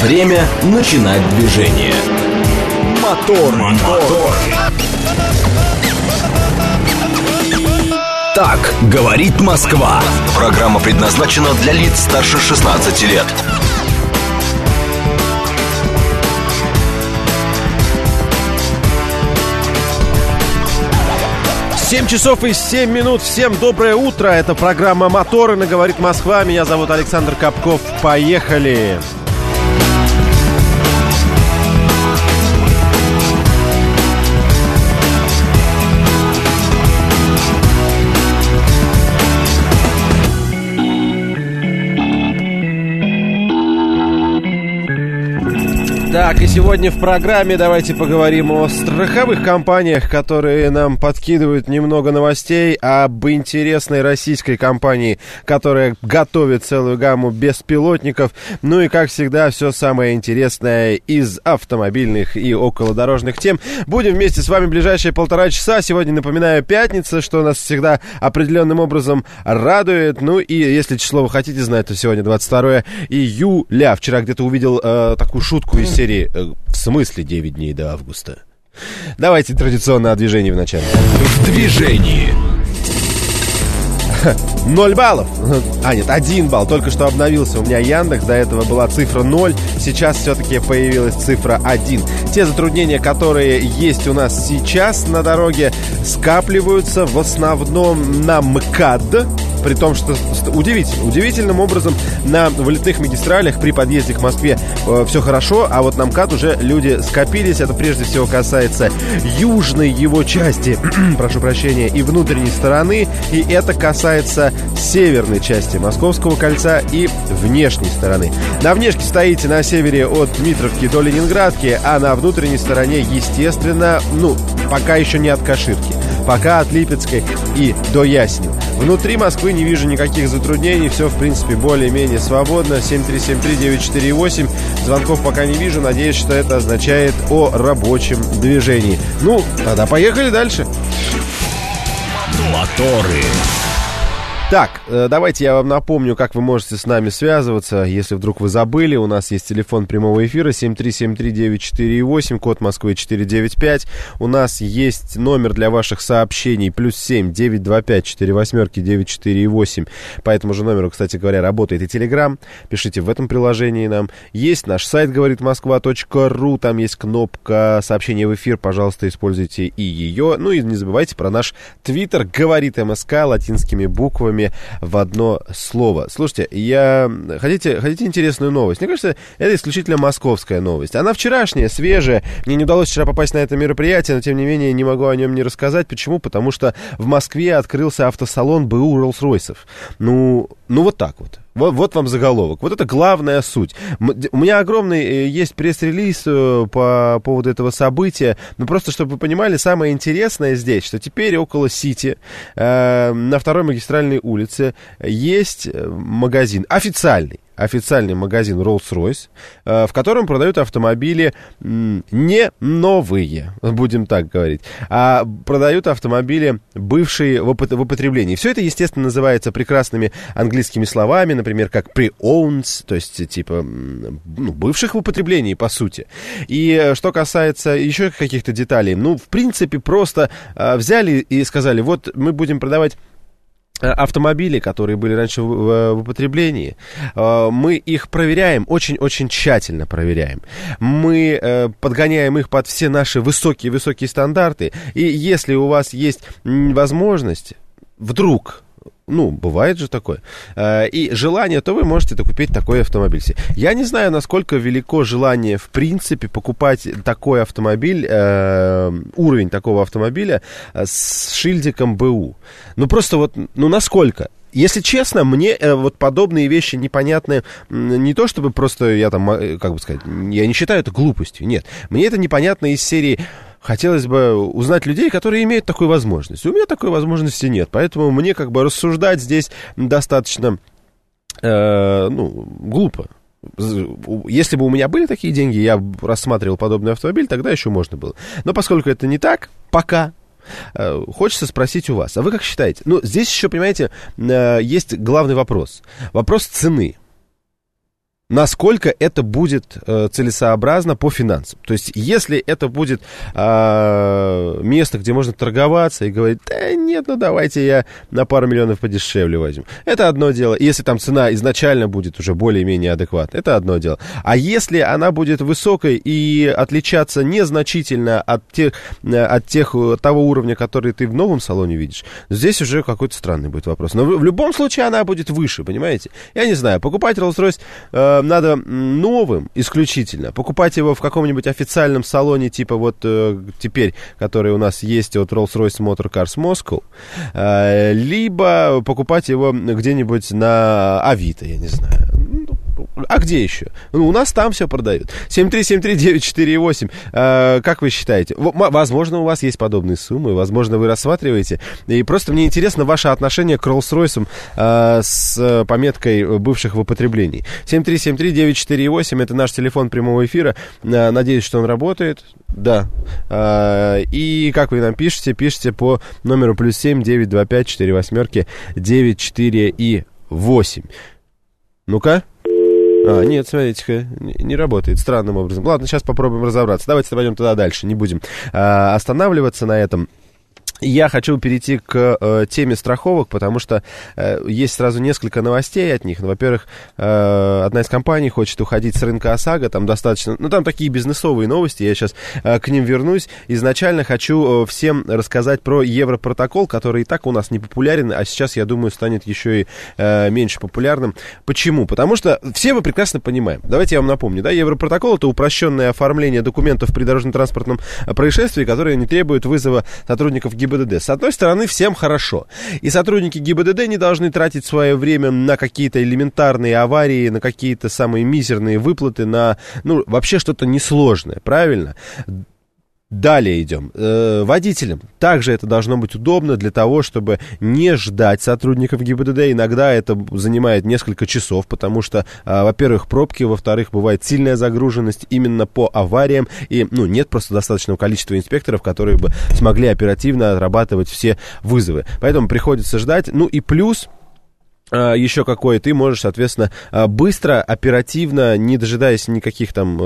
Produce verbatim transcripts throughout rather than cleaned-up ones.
Время начинать движение. Мотор, мотор. Так говорит Москва. Программа предназначена для лиц старше шестнадцати лет. семь часов и семь минут. Всем доброе утро. Это программа «Моторы» на «Говорит Москва». Меня зовут Александр Капков. Поехали! Так, и сегодня в программе давайте поговорим о страховых компаниях, которые нам подкидывают немного новостей, об интересной российской компании, которая готовит целую гамму беспилотников, ну и, как всегда, все самое интересное из автомобильных и околодорожных тем. Будем вместе с вами в ближайшие полтора часа. Сегодня, напоминаю, пятница, что нас всегда определенным образом радует. Ну и, если число вы хотите знать, то сегодня двадцать второе июля. Вчера где-то увидел э, такую шутку из серии «В смысле девять дней до августа?» Давайте традиционно о движении в начале. В движении. Ноль баллов. А, нет, один балл. Только что обновился у меня Яндекс. До этого была цифра ноль. Сейчас все-таки появилась цифра один. Те затруднения, которые есть у нас сейчас на дороге, скапливаются в основном на МКАД. При том, что удивительно, удивительным образом на вылетных магистралях при подъезде к Москве э, все хорошо, а вот на МКАД уже люди скопились. Это прежде всего касается южной его части, прошу прощения, и внутренней стороны. И это касается северной части Московского кольца и внешней стороны. На внешке стоите на севере от Дмитровки до Ленинградки, а на внутренней стороне, естественно, ну, пока еще не от Каширки, пока от Липецкой и до Ясенева. Внутри Москвы не вижу никаких затруднений. Все, в принципе, более-менее свободно. семь три семь три девять четыре восемь. Звонков пока не вижу. Надеюсь, что это означает о рабочем движении. Ну, тогда поехали дальше. Моторы. Так, давайте я вам напомню, как вы можете с нами связываться, если вдруг вы забыли. У нас есть телефон прямого эфира семь три семь три девять четыре восемь, код Москвы четыреста девяносто пять. У нас есть номер для ваших сообщений плюс семь девятьсот двадцать пять сорок восемь девять четыре восемь. По этому же номеру, кстати говоря, работает и Telegram. Пишите в этом приложении нам. Есть наш сайт говорит москва точка ру, там есть кнопка сообщения в эфир, пожалуйста, используйте и ее. Ну и не забывайте про наш Твиттер говорит МСК латинскими буквами в одно слово. Слушайте, я... Хотите, хотите интересную новость? Мне кажется, это исключительно московская новость. Она вчерашняя, свежая. Мне не удалось вчера попасть на это мероприятие, но, тем не менее, не могу о нем не рассказать. Почему? Потому что в Москве открылся автосалон БУ Rolls-Royce'ов. Ну, ну, вот так вот. Вот, вот вам заголовок. Вот это главная суть. У меня огромный есть пресс-релиз по поводу этого события. Ну, просто, чтобы вы понимали, самое интересное здесь, что теперь около Сити, э, на второй магистральной улице, есть магазин официальный. Официальный магазин Rolls-Royce, в котором продают автомобили не новые, будем так говорить, а продают автомобили, бывшие в употреблении. Все это, естественно, называется прекрасными английскими словами, например, как pre-owned, то есть, типа, ну, бывших в употреблении, по сути. И что касается еще каких-то деталей, ну, в принципе, просто взяли и сказали, вот мы будем продавать автомобили, которые были раньше в, в, в употреблении, мы их проверяем, очень-очень тщательно проверяем. Мы э, подгоняем их под все наши высокие-высокие стандарты. И если у вас есть возможность, вдруг... Ну, бывает же такое. И желание, то вы можете купить такой автомобиль. Я не знаю, насколько велико желание, в принципе, покупать такой автомобиль, э, уровень такого автомобиля с шильдиком БУ. Ну, просто вот, ну, насколько? Если честно, мне э, вот подобные вещи непонятны, не то чтобы просто я там, как бы сказать, я не считаю это глупостью, нет. Мне это непонятно из серии... Хотелось бы узнать людей, которые имеют такую возможность. У меня такой возможности нет, поэтому мне как бы рассуждать здесь достаточно, э, ну, глупо. Если бы у меня были такие деньги, я рассматривал подобный автомобиль, тогда еще можно было. Но поскольку это не так, пока... Хочется спросить у вас, а вы как считаете? Ну, здесь еще, понимаете, есть главный вопрос. Вопрос цены. насколько это будет э, целесообразно по финансам. То есть, если это будет э, место, где можно торговаться и говорить, да нет, ну давайте я на пару миллионов подешевле возьму. Это одно дело. Если там цена изначально будет уже более-менее адекватна, это одно дело. А если она будет высокой и отличаться незначительно от тех, от тех, того уровня, который ты в новом салоне видишь, здесь уже какой-то странный будет вопрос. Но в, в любом случае она будет выше, понимаете? Я не знаю, покупать Rolls-Royce э, надо новым исключительно. Покупать его в каком-нибудь официальном салоне, типа вот э, теперь, который у нас есть от Rolls-Royce Motor Cars Moscow, э, либо покупать его где-нибудь на Авито, я не знаю. А где еще? Ну, у нас там все продают. семь три семь три девять четыре восемь. Э, как вы считаете? Возможно, у вас есть подобные суммы, возможно, вы рассматриваете. И просто мне интересно ваше отношение к Rolls-Royce э, с пометкой бывших в употреблении. семь три семь три девять четыре восемь. Это наш телефон прямого эфира. Э, надеюсь, что он работает. Да. Э, и как вы нам пишете? Пишите по номеру плюс семь девять два пять четыре восьмерки девять четыре и восемь. Ну-ка. А, нет, смотрите-ка, не работает странным образом. Ладно, сейчас попробуем разобраться. Давайте пойдем туда дальше, не будем а, останавливаться на этом. Я хочу перейти к э, теме страховок, потому что э, есть сразу несколько новостей от них. Ну, во-первых, э, одна из компаний хочет уходить с рынка ОСАГО, там достаточно, ну, там такие бизнесовые новости, я сейчас э, к ним вернусь. Изначально хочу э, всем рассказать про Европротокол, который и так у нас не популярен, а сейчас, я думаю, станет еще и э, меньше популярным. Почему? Потому что все мы прекрасно понимаем. Давайте я вам напомню, да, Европротокол — это упрощенное оформление документов при дорожно-транспортном происшествии, которые не требуют вызова сотрудников ГИБДД. С одной стороны, всем хорошо. И сотрудники ГИБДД не должны тратить свое время на какие-то элементарные аварии, на какие-то самые мизерные выплаты, на, ну, вообще что-то несложное, правильно? Далее идем. Э, водителям также это должно быть удобно для того, чтобы не ждать сотрудников ГИБДД. Иногда это занимает несколько часов, потому что, э, во-первых, пробки, во-вторых, бывает сильная загруженность именно по авариям. И, ну, нет просто достаточного количества инспекторов, которые бы смогли оперативно отрабатывать все вызовы. Поэтому приходится ждать. Ну и плюс... еще какое, ты можешь, соответственно, быстро, оперативно, не дожидаясь никаких там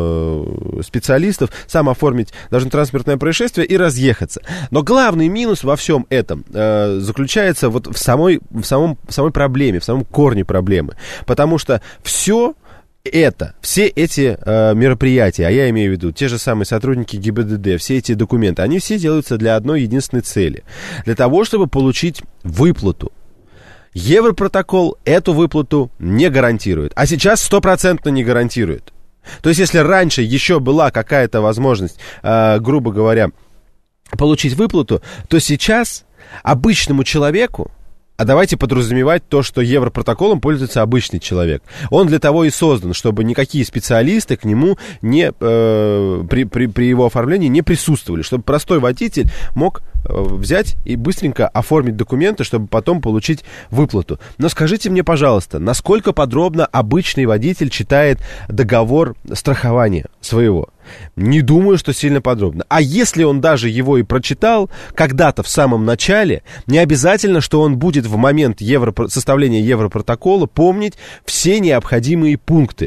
э, специалистов, сам оформить дорожно-транспортное происшествие и разъехаться. Но главный минус во всем этом э, заключается вот в самой, в, самом, в самой проблеме, в самом корне проблемы. Потому что все... Это, все эти э, мероприятия, а я имею в виду те же самые сотрудники ГИБДД, все эти документы, они все делаются для одной единственной цели. Для того, чтобы получить выплату. Европротокол эту выплату не гарантирует, а сейчас стопроцентно не гарантирует. То есть, если раньше еще была какая-то возможность, э, грубо говоря, получить выплату, то сейчас обычному человеку, а давайте подразумевать то, что Европротоколом пользуется обычный человек. Он для того и создан, чтобы никакие специалисты к нему не, э, при, при, при его оформлении не присутствовали, чтобы простой водитель мог э, взять и быстренько оформить документы, чтобы потом получить выплату. Но скажите мне, пожалуйста, насколько подробно обычный водитель читает договор страхования своего? Не думаю, что сильно подробно. А если он даже его и прочитал когда-то в самом начале, не обязательно, что он будет в момент евро... составления Европротокола помнить все необходимые пункты.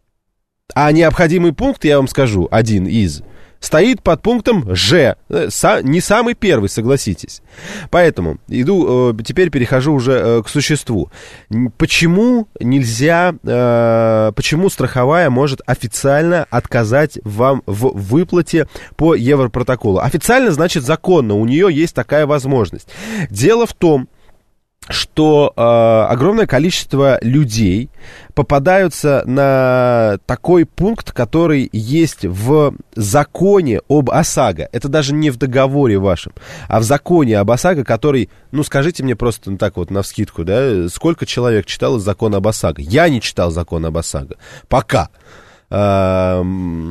А необходимый пункт, я вам скажу, один из... стоит под пунктом Ж. Не самый первый, согласитесь. Поэтому иду, теперь перехожу уже к существу. Почему нельзя, почему страховая может официально отказать вам в выплате по Европротоколу? Официально, значит, законно, у нее есть такая возможность. Дело в том, что э, огромное количество людей попадаются на такой пункт, который есть в законе об ОСАГО. Это даже не в договоре вашем, а в законе об ОСАГО, который, ну, скажите мне просто так вот навскидку, да, сколько человек читало закон об ОСАГО? Я не читал закон об ОСАГО. Пока. Э,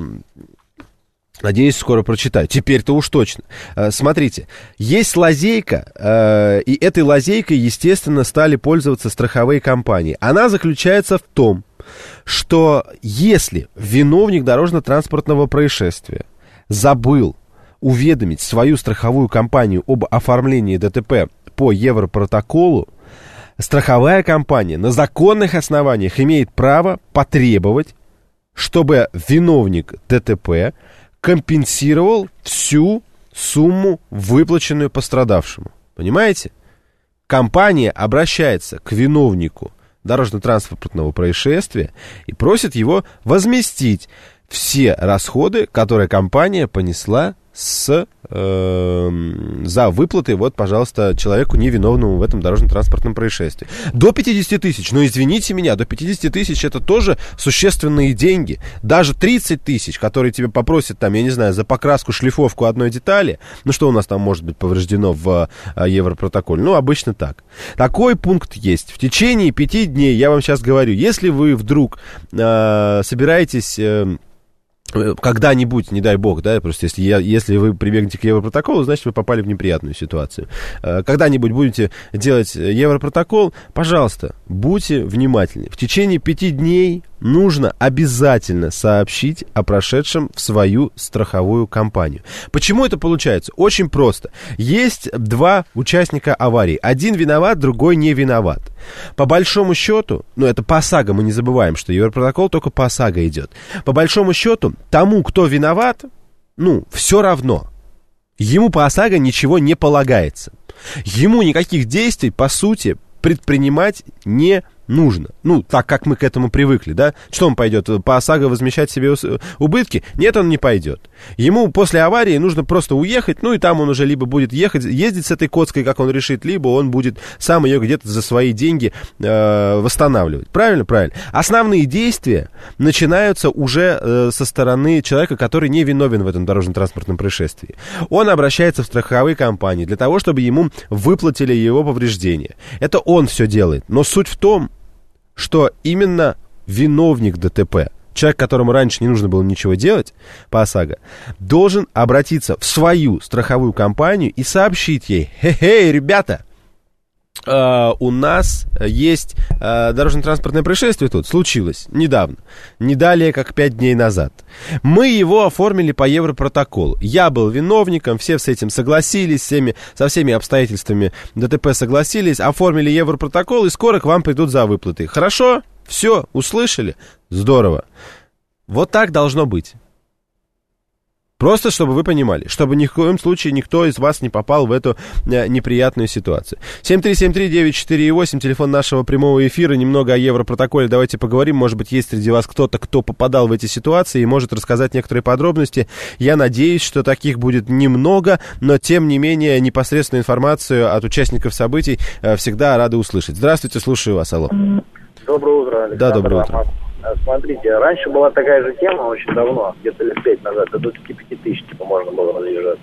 Надеюсь, скоро прочитаю. Теперь-то уж точно. Смотрите, есть лазейка, и этой лазейкой, естественно, стали пользоваться страховые компании. Она заключается в том, что если виновник дорожно-транспортного происшествия забыл уведомить свою страховую компанию об оформлении ДТП по Европротоколу, страховая компания на законных основаниях имеет право потребовать, чтобы виновник ДТП компенсировал всю сумму, выплаченную пострадавшему. Понимаете? Компания обращается к виновнику дорожно-транспортного происшествия и просит его возместить все расходы, которые компания понесла с, э, за выплаты, вот, пожалуйста, человеку невиновному в этом дорожно-транспортном происшествии. До пятьдесят тысяч, но извините меня, до пятьдесят тысяч это тоже существенные деньги. Даже тридцать тысяч, которые тебе попросят, там, я не знаю, за покраску, шлифовку одной детали, ну, что у нас там может быть повреждено в э, Европротоколе? Ну, обычно так. Такой пункт есть. В течение пяти дней, я вам сейчас говорю, если вы вдруг э, собираетесь... Э, когда-нибудь, не дай бог, да, просто если, я, если вы прибегнете к Европротоколу, значит, вы попали в неприятную ситуацию. Когда-нибудь будете делать Европротокол, пожалуйста, будьте внимательны. В течение пяти дней нужно обязательно сообщить о прошедшем в свою страховую компанию. Почему это получается? Очень просто. Есть два участника аварии. Один виноват, другой не виноват. По большому счету, ну это по ОСАГО, мы не забываем, что Европротокол только по ОСАГО идет. По большому счету, тому, кто виноват, ну, все равно. Ему по ОСАГО ничего не полагается. Ему никаких действий, по сути, предпринимать не нужно. Ну, так как мы к этому привыкли, да? Что он пойдет, по ОСАГО возмещать себе убытки? Нет, он не пойдет. Ему после аварии нужно просто уехать, ну и там он уже либо будет ехать, ездить с этой коцкой, как он решит, либо он будет сам ее где-то за свои деньги э, восстанавливать. Правильно? Правильно. Основные действия начинаются уже э, со стороны человека, который не виновен в этом дорожно-транспортном происшествии. Он обращается в страховые компании для того, чтобы ему выплатили его повреждения. Это он все делает. Но суть в том, что именно виновник ДТП, человек, которому раньше не нужно было ничего делать по ОСАГО, должен обратиться в свою страховую компанию и сообщить ей: хе-хей, ребята, Uh, у нас есть uh, дорожно-транспортное происшествие тут, случилось недавно, не далее, как пять дней назад. Мы его оформили по Европротоколу. Я был виновником, все с этим согласились, всеми, со всеми обстоятельствами ДТП согласились, оформили Европротокол, и скоро к вам придут за выплаты. Хорошо? Все, услышали? Здорово. Вот так должно быть. Просто, чтобы вы понимали, чтобы ни в коем случае никто из вас не попал в эту э, неприятную ситуацию. семь три семь три девять четыре восемь, телефон нашего прямого эфира. Немного о Европротоколе давайте поговорим. Может быть, есть среди вас кто-то, кто попадал в эти ситуации и может рассказать некоторые подробности. Я надеюсь, что таких будет немного, но, тем не менее, непосредственную информацию от участников событий э, всегда рады услышать. Здравствуйте, слушаю вас, алло. Доброе утро, Александр. Да, доброе утро. Смотрите, раньше была такая же тема очень давно, где-то лет пять назад, до двадцати пяти тысяч, типа, можно было разъезжаться.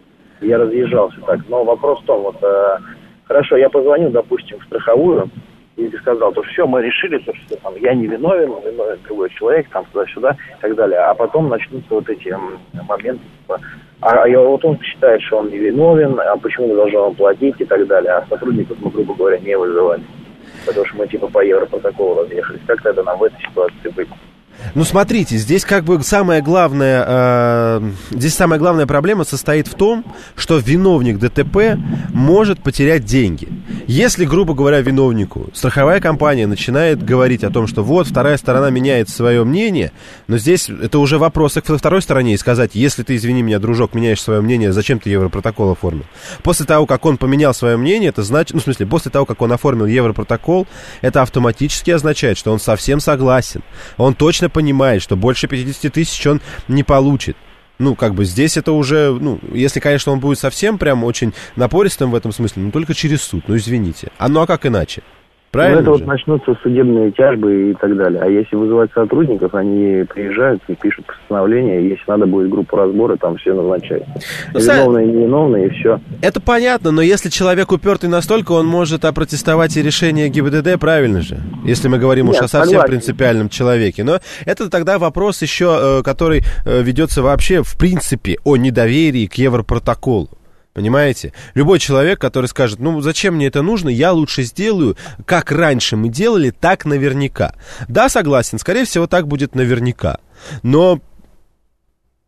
Я разъезжался так, но вопрос в том, вот, э, хорошо, я позвонил, допустим, в страховую и сказал, то все, мы решили, то, что там, я не виновен, виновен другой человек, там, туда-сюда и так далее, а потом начнутся вот эти м, моменты, типа, а, а вот он считает, что он не виновен, а почему мы должны вам платить и так далее, а сотрудников мы, грубо говоря, не вызывали. Потому что мы типа по Европротоколу разъехались. Как тогда нам в этой ситуации быть? Ну, смотрите, здесь как бы самая главная, э, здесь самая главная проблема состоит в том, что виновник ДТП может потерять деньги. Если, грубо говоря, виновнику страховая компания начинает говорить о том, что вот, вторая сторона меняет свое мнение, но здесь это уже вопрос к второй стороне и сказать: если ты, извини меня, дружок, меняешь свое мнение, зачем ты Европротокол оформил? После того, как он поменял свое мнение, это значит, ну, в смысле, после того, как он оформил Европротокол, это автоматически означает, что он совсем согласен. Он точно понимает, что больше пятьдесят тысяч он не получит. Ну, как бы здесь это уже, ну, если, конечно, он будет совсем прям очень напористым в этом смысле, ну, только через суд, ну, извините. А ну, а как иначе? Правильно? Ну, это же? Вот начнутся судебные тяжбы и так далее. А если вызывать сотрудников, они приезжают и пишут постановление, если надо будет группу разбора, там все назначают. Ну, виновные, и невиновные, и все. Это понятно, но если человек упертый настолько, он может опротестовать и решение ГИБДД, правильно же? Если мы говорим Нет, уж о совсем согласен. принципиальном человеке. Но это тогда вопрос еще, который ведется вообще, в принципе, о недоверии к Европротоколу. Понимаете? Любой человек, который скажет: ну, зачем мне это нужно, я лучше сделаю, как раньше мы делали, так наверняка. Да, согласен, скорее всего, так будет наверняка. Но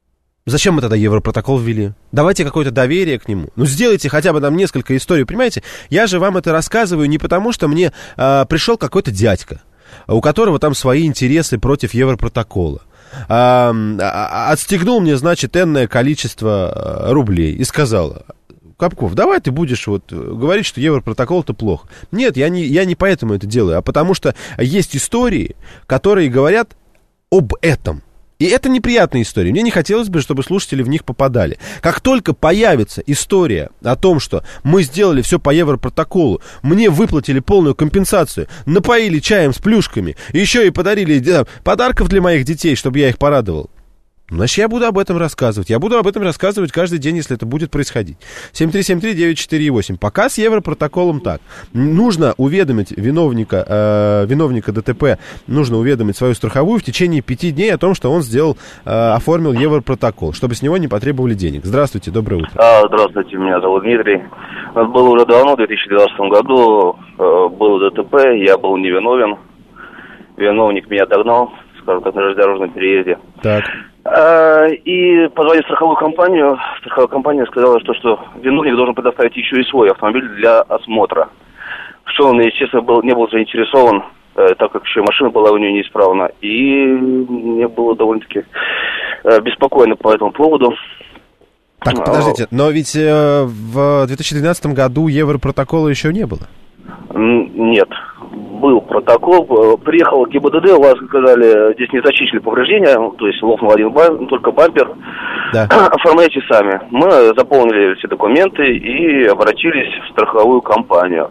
Зачем мы тогда Европротокол ввели? Давайте какое-то доверие к нему. Ну, сделайте хотя бы там несколько историй, понимаете? Я же вам это рассказываю не потому, что мне э, пришел какой-то дядька, у которого там свои интересы против Европротокола. А, а, отстегнул мне, значит, энное количество рублей и сказал: Капков, давай ты будешь вот говорить, что Европротокол-то плохо. Нет, я не, я не поэтому это делаю, а потому что есть истории, которые говорят об этом. И это неприятные истории. Мне не хотелось бы, чтобы слушатели в них попадали. Как только появится история о том, что мы сделали все по Европротоколу, мне выплатили полную компенсацию, напоили чаем с плюшками, еще и подарили да, подарков для моих детей, чтобы я их порадовал, значит, я буду об этом рассказывать. Я буду об этом рассказывать каждый день, если это будет происходить. семь три семь три девять четыре восемь. Пока с Европротоколом так. Нужно уведомить виновника, э, виновника ДТП, нужно уведомить свою страховую в течение пяти дней о том, что он сделал, э, оформил Европротокол, чтобы с него не потребовали денег. Здравствуйте, доброе утро. А, здравствуйте, меня зовут Дмитрий. У нас было уже давно, в две тысячи двенадцатом году, э, было ДТП, я был невиновен. Виновник меня догнал, скажем так, на железнодорожном переезде. Так. И позвонил в страховую компанию. Страховая компания сказала, что, что виновник должен предоставить еще и свой автомобиль для осмотра. Что он, естественно, был, не был заинтересован, так как еще машина была у него неисправна. И мне было довольно-таки беспокойно по этому поводу. Так, подождите, но ведь э, в две тысячи двенадцатом году Европротокола еще не было? Нет. Был протокол, приехал ГИБДД, у вас сказали, здесь незначительные повреждения, то есть лопнул один бампер, только бампер. Да. Оформляйте сами. Мы заполнили все документы и обратились в страховую компанию.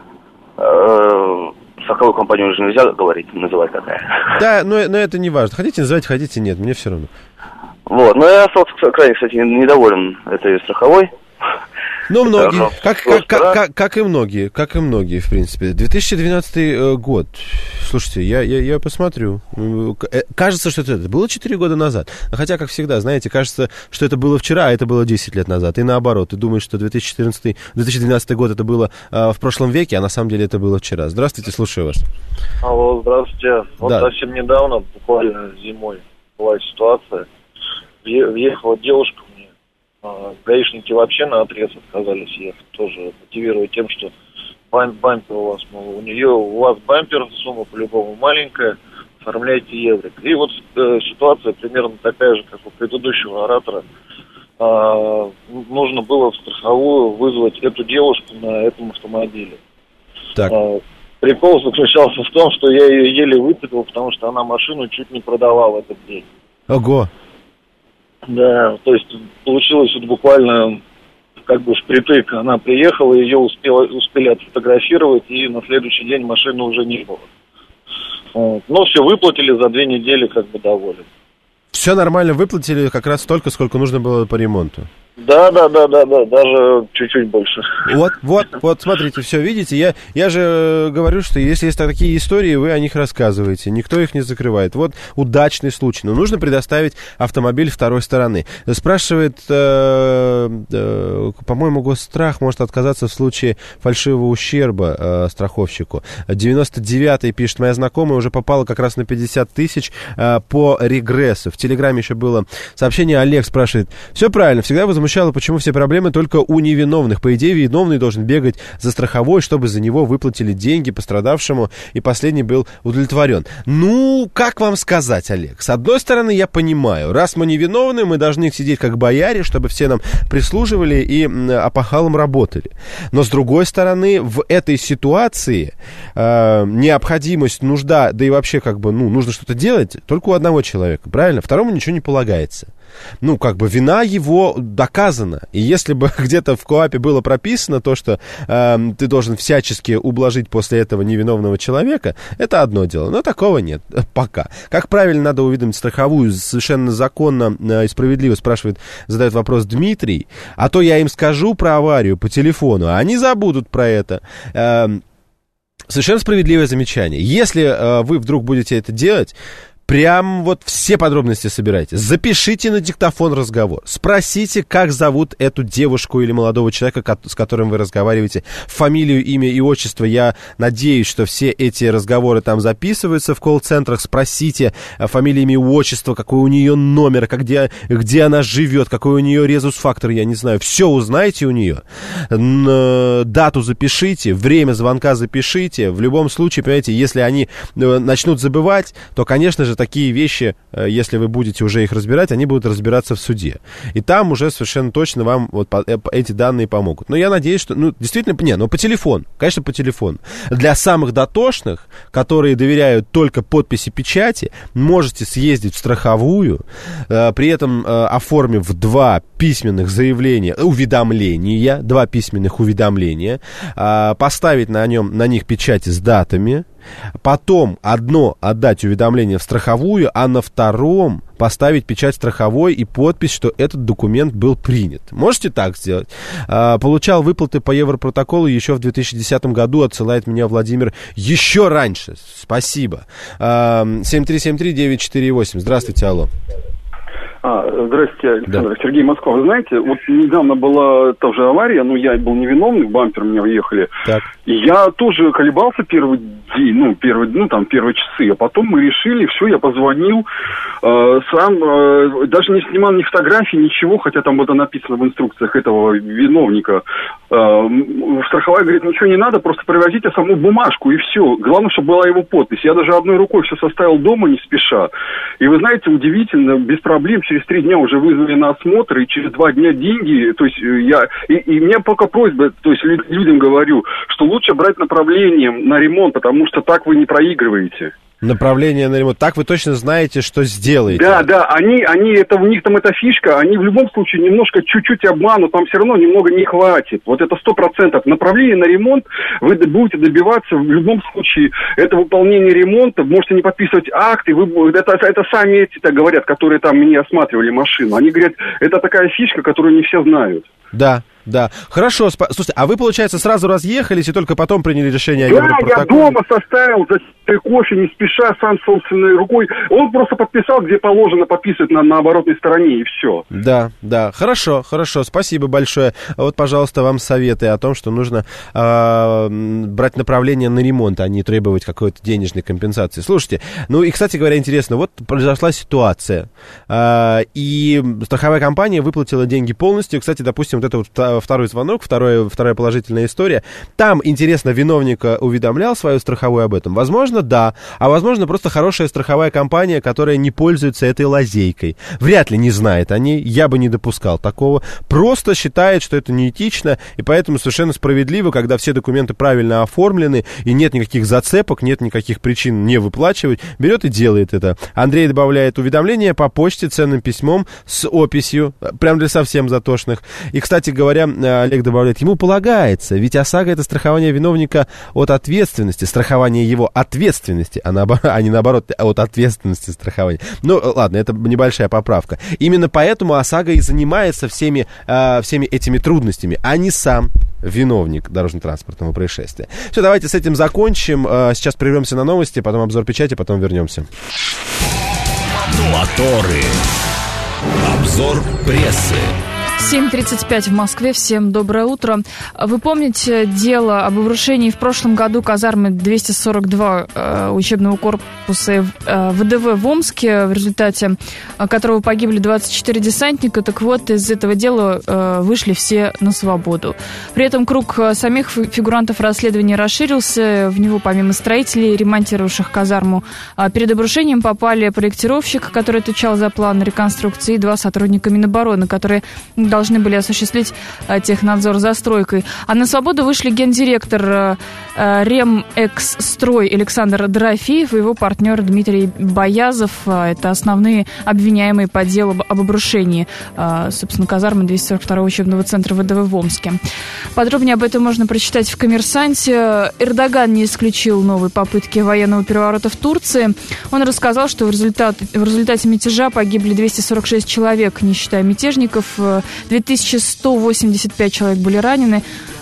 Страховую компанию уже нельзя говорить, называть какая. Да, но, но это не важно. Хотите называть, хотите нет, мне все равно. Вот, но я остался крайне, кстати, недоволен этой страховой. Ну, многие, как, как, как, как, как и многие, как и многие, в принципе. две тысячи двенадцатый год. Слушайте, я, я, я посмотрю. Кажется, что это было четыре года назад. Хотя, как всегда, знаете, кажется, что это было вчера, а это было десять лет назад. И наоборот, ты думаешь, что две тысячи четырнадцатый, две тысячи двенадцатый год это было э, в прошлом веке, а на самом деле это было вчера. Здравствуйте, слушаю вас. Алло, здравствуйте. Вот да. Совсем недавно, буквально зимой, была ситуация. Въехала девушка. Гаишники вообще наотрез отказались ехать, тоже мотивируя тем, что бам- бампер у вас, мол, у нее, у вас бампер, сумма по-любому маленькая, оформляйте еврик. И вот э, ситуация примерно такая же, как у предыдущего оратора. А, нужно было в страховую вызвать эту девушку на этом автомобиле. Так. А, прикол заключался в том, что я ее еле выцепил, потому что она машину чуть не продавала этот день. Ого! Да, то есть получилось вот буквально как бы впритык. Она приехала, ее успела, успели отфотографировать, и на следующий день машины уже не было. Вот. Но все выплатили, за две недели как бы доволен. Все нормально выплатили, как раз столько, сколько нужно было по ремонту. Да, да, да, да, да, даже чуть-чуть больше. Вот, вот, вот, смотрите, все, видите, я, я же говорю, что если есть такие истории, вы о них рассказываете, никто их не закрывает. Вот удачный случай, но нужно предоставить автомобиль второй стороны. Спрашивает, э, э, по-моему, Госстрах может отказаться в случае фальшивого ущерба э, страховщику. девяносто девятый пишет, моя знакомая уже попала как раз на пятьдесят тысяч э, по регрессу. В Телеграме еще было сообщение, Олег спрашивает, все правильно, всегда возмущался, почему все проблемы только у невиновных. По идее, виновный должен бегать за страховой, чтобы за него выплатили деньги пострадавшему, и последний был удовлетворен. Ну, как вам сказать, Олег? С одной стороны, я понимаю, раз мы невиновны, мы должны сидеть как бояре, чтобы все нам прислуживали и опахалом работали. Но, с другой стороны, в этой ситуации э, необходимость, нужда, да и вообще, как бы, ну, нужно что-то делать только у одного человека, правильно? Второму ничего не полагается. Ну, как бы, вина его доказана. И если бы где-то в КоАПе было прописано то, что э, ты должен всячески ублажить после этого невиновного человека, это одно дело. Но такого нет пока. Как правильно надо уведомить страховую? Совершенно законно э, и справедливо спрашивает, задает вопрос Дмитрий. А то я им скажу про аварию по телефону, а они забудут про это. Э, совершенно справедливое замечание. Если э, вы вдруг будете это делать, Прям вот все подробности собирайте. Запишите на диктофон разговор. Спросите, как зовут эту девушку или молодого человека, с которым вы разговариваете. Фамилию, имя и отчество. Я надеюсь, что все эти разговоры там записываются в колл-центрах. Спросите фамилию, имя и отчество, какой у нее номер, как, где, где она живет, какой у нее резус-фактор, я не знаю. Все узнайте у нее. Дату запишите, время звонка запишите. В любом случае, понимаете, если они начнут забывать, то, конечно же, такие вещи, если вы будете уже их разбирать, они будут разбираться в суде. И там уже совершенно точно вам вот эти данные помогут. Но я надеюсь, что, ну, действительно, не, ну, по телефону, конечно, по телефону. Для самых дотошных, которые доверяют только подписи печати, можете съездить в страховую, э, при этом э, оформив два письменных заявления, уведомления, два письменных уведомления, э, поставить на нем, на них печати с датами, потом одно отдать уведомление в страховую, а на втором поставить печать страховой и подпись, что этот документ был принят. Можете так сделать? А, получал выплаты по Европротоколу еще в две тысячи десятом году, отсылает меня Владимир еще раньше. Спасибо. А, семь три семь три девять четыре восемь. Здравствуйте, алло. А, здравствуйте, Александр. Да. Сергей, Москва. Вы знаете, вот недавно была тоже авария, ну, я был невиновный, в бампер мне уехали. Так. И я тоже колебался первый день, ну, первый, ну, там, первые часы, а потом мы решили, все, я позвонил, э, сам, э, даже не снимал ни фотографий, ничего, хотя там было написано в инструкциях этого виновника. Э, страховая говорит, ничего не надо, просто привозите саму бумажку, и все. Главное, чтобы была его подпись. Я даже одной рукой все составил дома, не спеша. И вы знаете, удивительно, без проблем, через три дня уже вызвали на осмотр, и через два дня деньги, то есть я, и, и у меня пока просьба, то есть людям говорю, что лучше брать направление на ремонт, потому что так вы не проигрываете. Направление на ремонт. Так вы точно знаете, что сделаете. Да, да, они, они, это у них там эта фишка, они в любом случае немножко, чуть-чуть обманут, там все равно немного не хватит. Вот это сто процентов. Направление на ремонт вы будете добиваться в любом случае. Это выполнение ремонта, можете не подписывать акты, вы, это, это сами эти так говорят, которые там мне осматривали машину. Они говорят, это такая фишка, которую не все знают. Да. Да, хорошо. Спа- Слушайте, а вы, получается, сразу разъехались и только потом приняли решение о Да, Европротоколе? я дома составил за кофе, не спеша, сам собственной рукой. Он просто подписал, где положено подписывать на, на оборотной стороне, и все. Да, да, хорошо, хорошо, спасибо большое. Вот, пожалуйста, вам советы о том, что нужно э, брать направление на ремонт, а не требовать какой-то денежной компенсации. Слушайте, ну и, кстати говоря, интересно, вот произошла ситуация, э, и страховая компания выплатила деньги полностью. Кстати, допустим, вот это вот второй звонок, второе, вторая положительная история. Там, интересно, виновник уведомлял свою страховую об этом? Возможно, да. А возможно, просто хорошая страховая компания, которая не пользуется этой лазейкой. Вряд ли не знает о ней. Я бы не допускал такого. Просто считает, что это неэтично, и поэтому совершенно справедливо, когда все документы правильно оформлены, и нет никаких зацепок, нет никаких причин не выплачивать, берет и делает это. Андрей добавляет уведомление по почте ценным письмом с описью, прям для совсем затошных. И, кстати говоря, Олег добавляет, ему полагается, ведь ОСАГО — это страхование виновника от ответственности, страхование его ответственности, а, наоборот, а не наоборот, от ответственности страхования. Ну, ладно, это небольшая поправка. Именно поэтому ОСАГО и занимается всеми, э, всеми этими трудностями, а не сам виновник дорожно-транспортного происшествия. Все, давайте с этим закончим. Сейчас прервемся на новости, потом обзор печати, потом вернемся. Моторы. Обзор прессы. семь тридцать пять в Москве. Всем доброе утро. Вы помните дело об обрушении в прошлом году казармы двести сорок два э, учебного корпуса э, ВДВ в Омске, в результате которого погибли двадцать четыре десантника? Так вот, из этого дела э, вышли все на свободу. При этом круг самих фигурантов расследования расширился. В него, помимо строителей, ремонтировавших казарму, э, перед обрушением попали проектировщик, который отвечал за план реконструкции, и два сотрудника Минобороны, которые должны были осуществить э, технадзор за стройкой. А на свободу вышли гендиректор э, Ремэксстрой Александр Дорофеев и его партнер Дмитрий Боязов. Э, это основные обвиняемые по делу об обрушении, э, собственно, казармы двести сорок второго учебного центра ВДВ в Омске. Подробнее об этом можно прочитать в «Коммерсанте». Эрдоган не исключил новой попытки военного переворота в Турции. Он рассказал, что в результате, в результате мятежа погибли двести сорок шесть человек, не считая мятежников. две тысячи сто восемьдесят пять человек были ранены.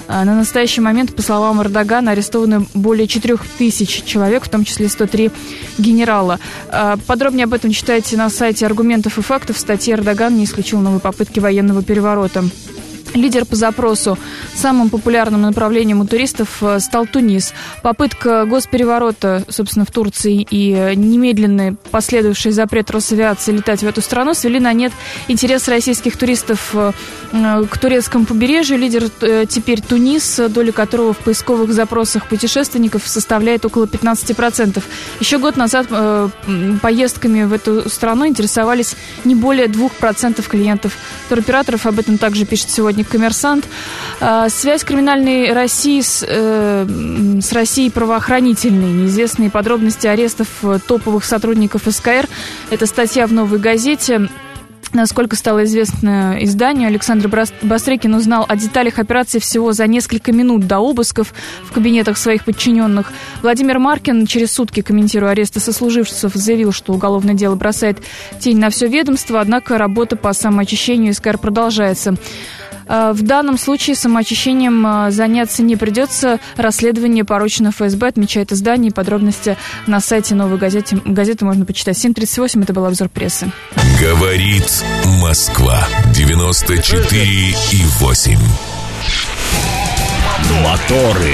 На настоящий момент, по словам Эрдогана, арестованы более четырех тысяч человек, в том числе сто три генерала. Подробнее об этом читайте на сайте «Аргументов и фактов». В статье Эрдоган не исключил новой попытки военного переворота. Лидер по запросу. Самым популярным направлением у туристов стал Тунис. Попытка госпереворота, собственно, в Турции и немедленный последовавший запрет Росавиации летать в эту страну свели на нет интерес российских туристов к турецкому побережью. Лидер теперь Тунис, доля которого в поисковых запросах путешественников составляет около пятнадцать процентов. Еще год назад поездками в эту страну интересовались не более двух процентов клиентов туроператоров. Об этом также пишет сегодня «Коммерсант». Связь криминальной России с, э, с Россией правоохранительной. Неизвестные подробности арестов топовых сотрудников СКР. Это статья в «Новой газете». Насколько стало известно изданию, Александр Бастрыкин узнал о деталях операции всего за несколько минут до обысков в кабинетах своих подчиненных. Владимир Маркин, через сутки комментируя аресты сослуживцев, заявил, что уголовное дело бросает тень на все ведомство, однако работа по самоочищению СКР продолжается. В данном случае самоочищением заняться не придется. Расследование поручено ФСБ, отмечает издание. Подробности на сайте «Новой газеты». Газеты можно почитать. семь тридцать восемь, это был обзор прессы. Говорит Москва. девяносто четыре и восемь. Моторы.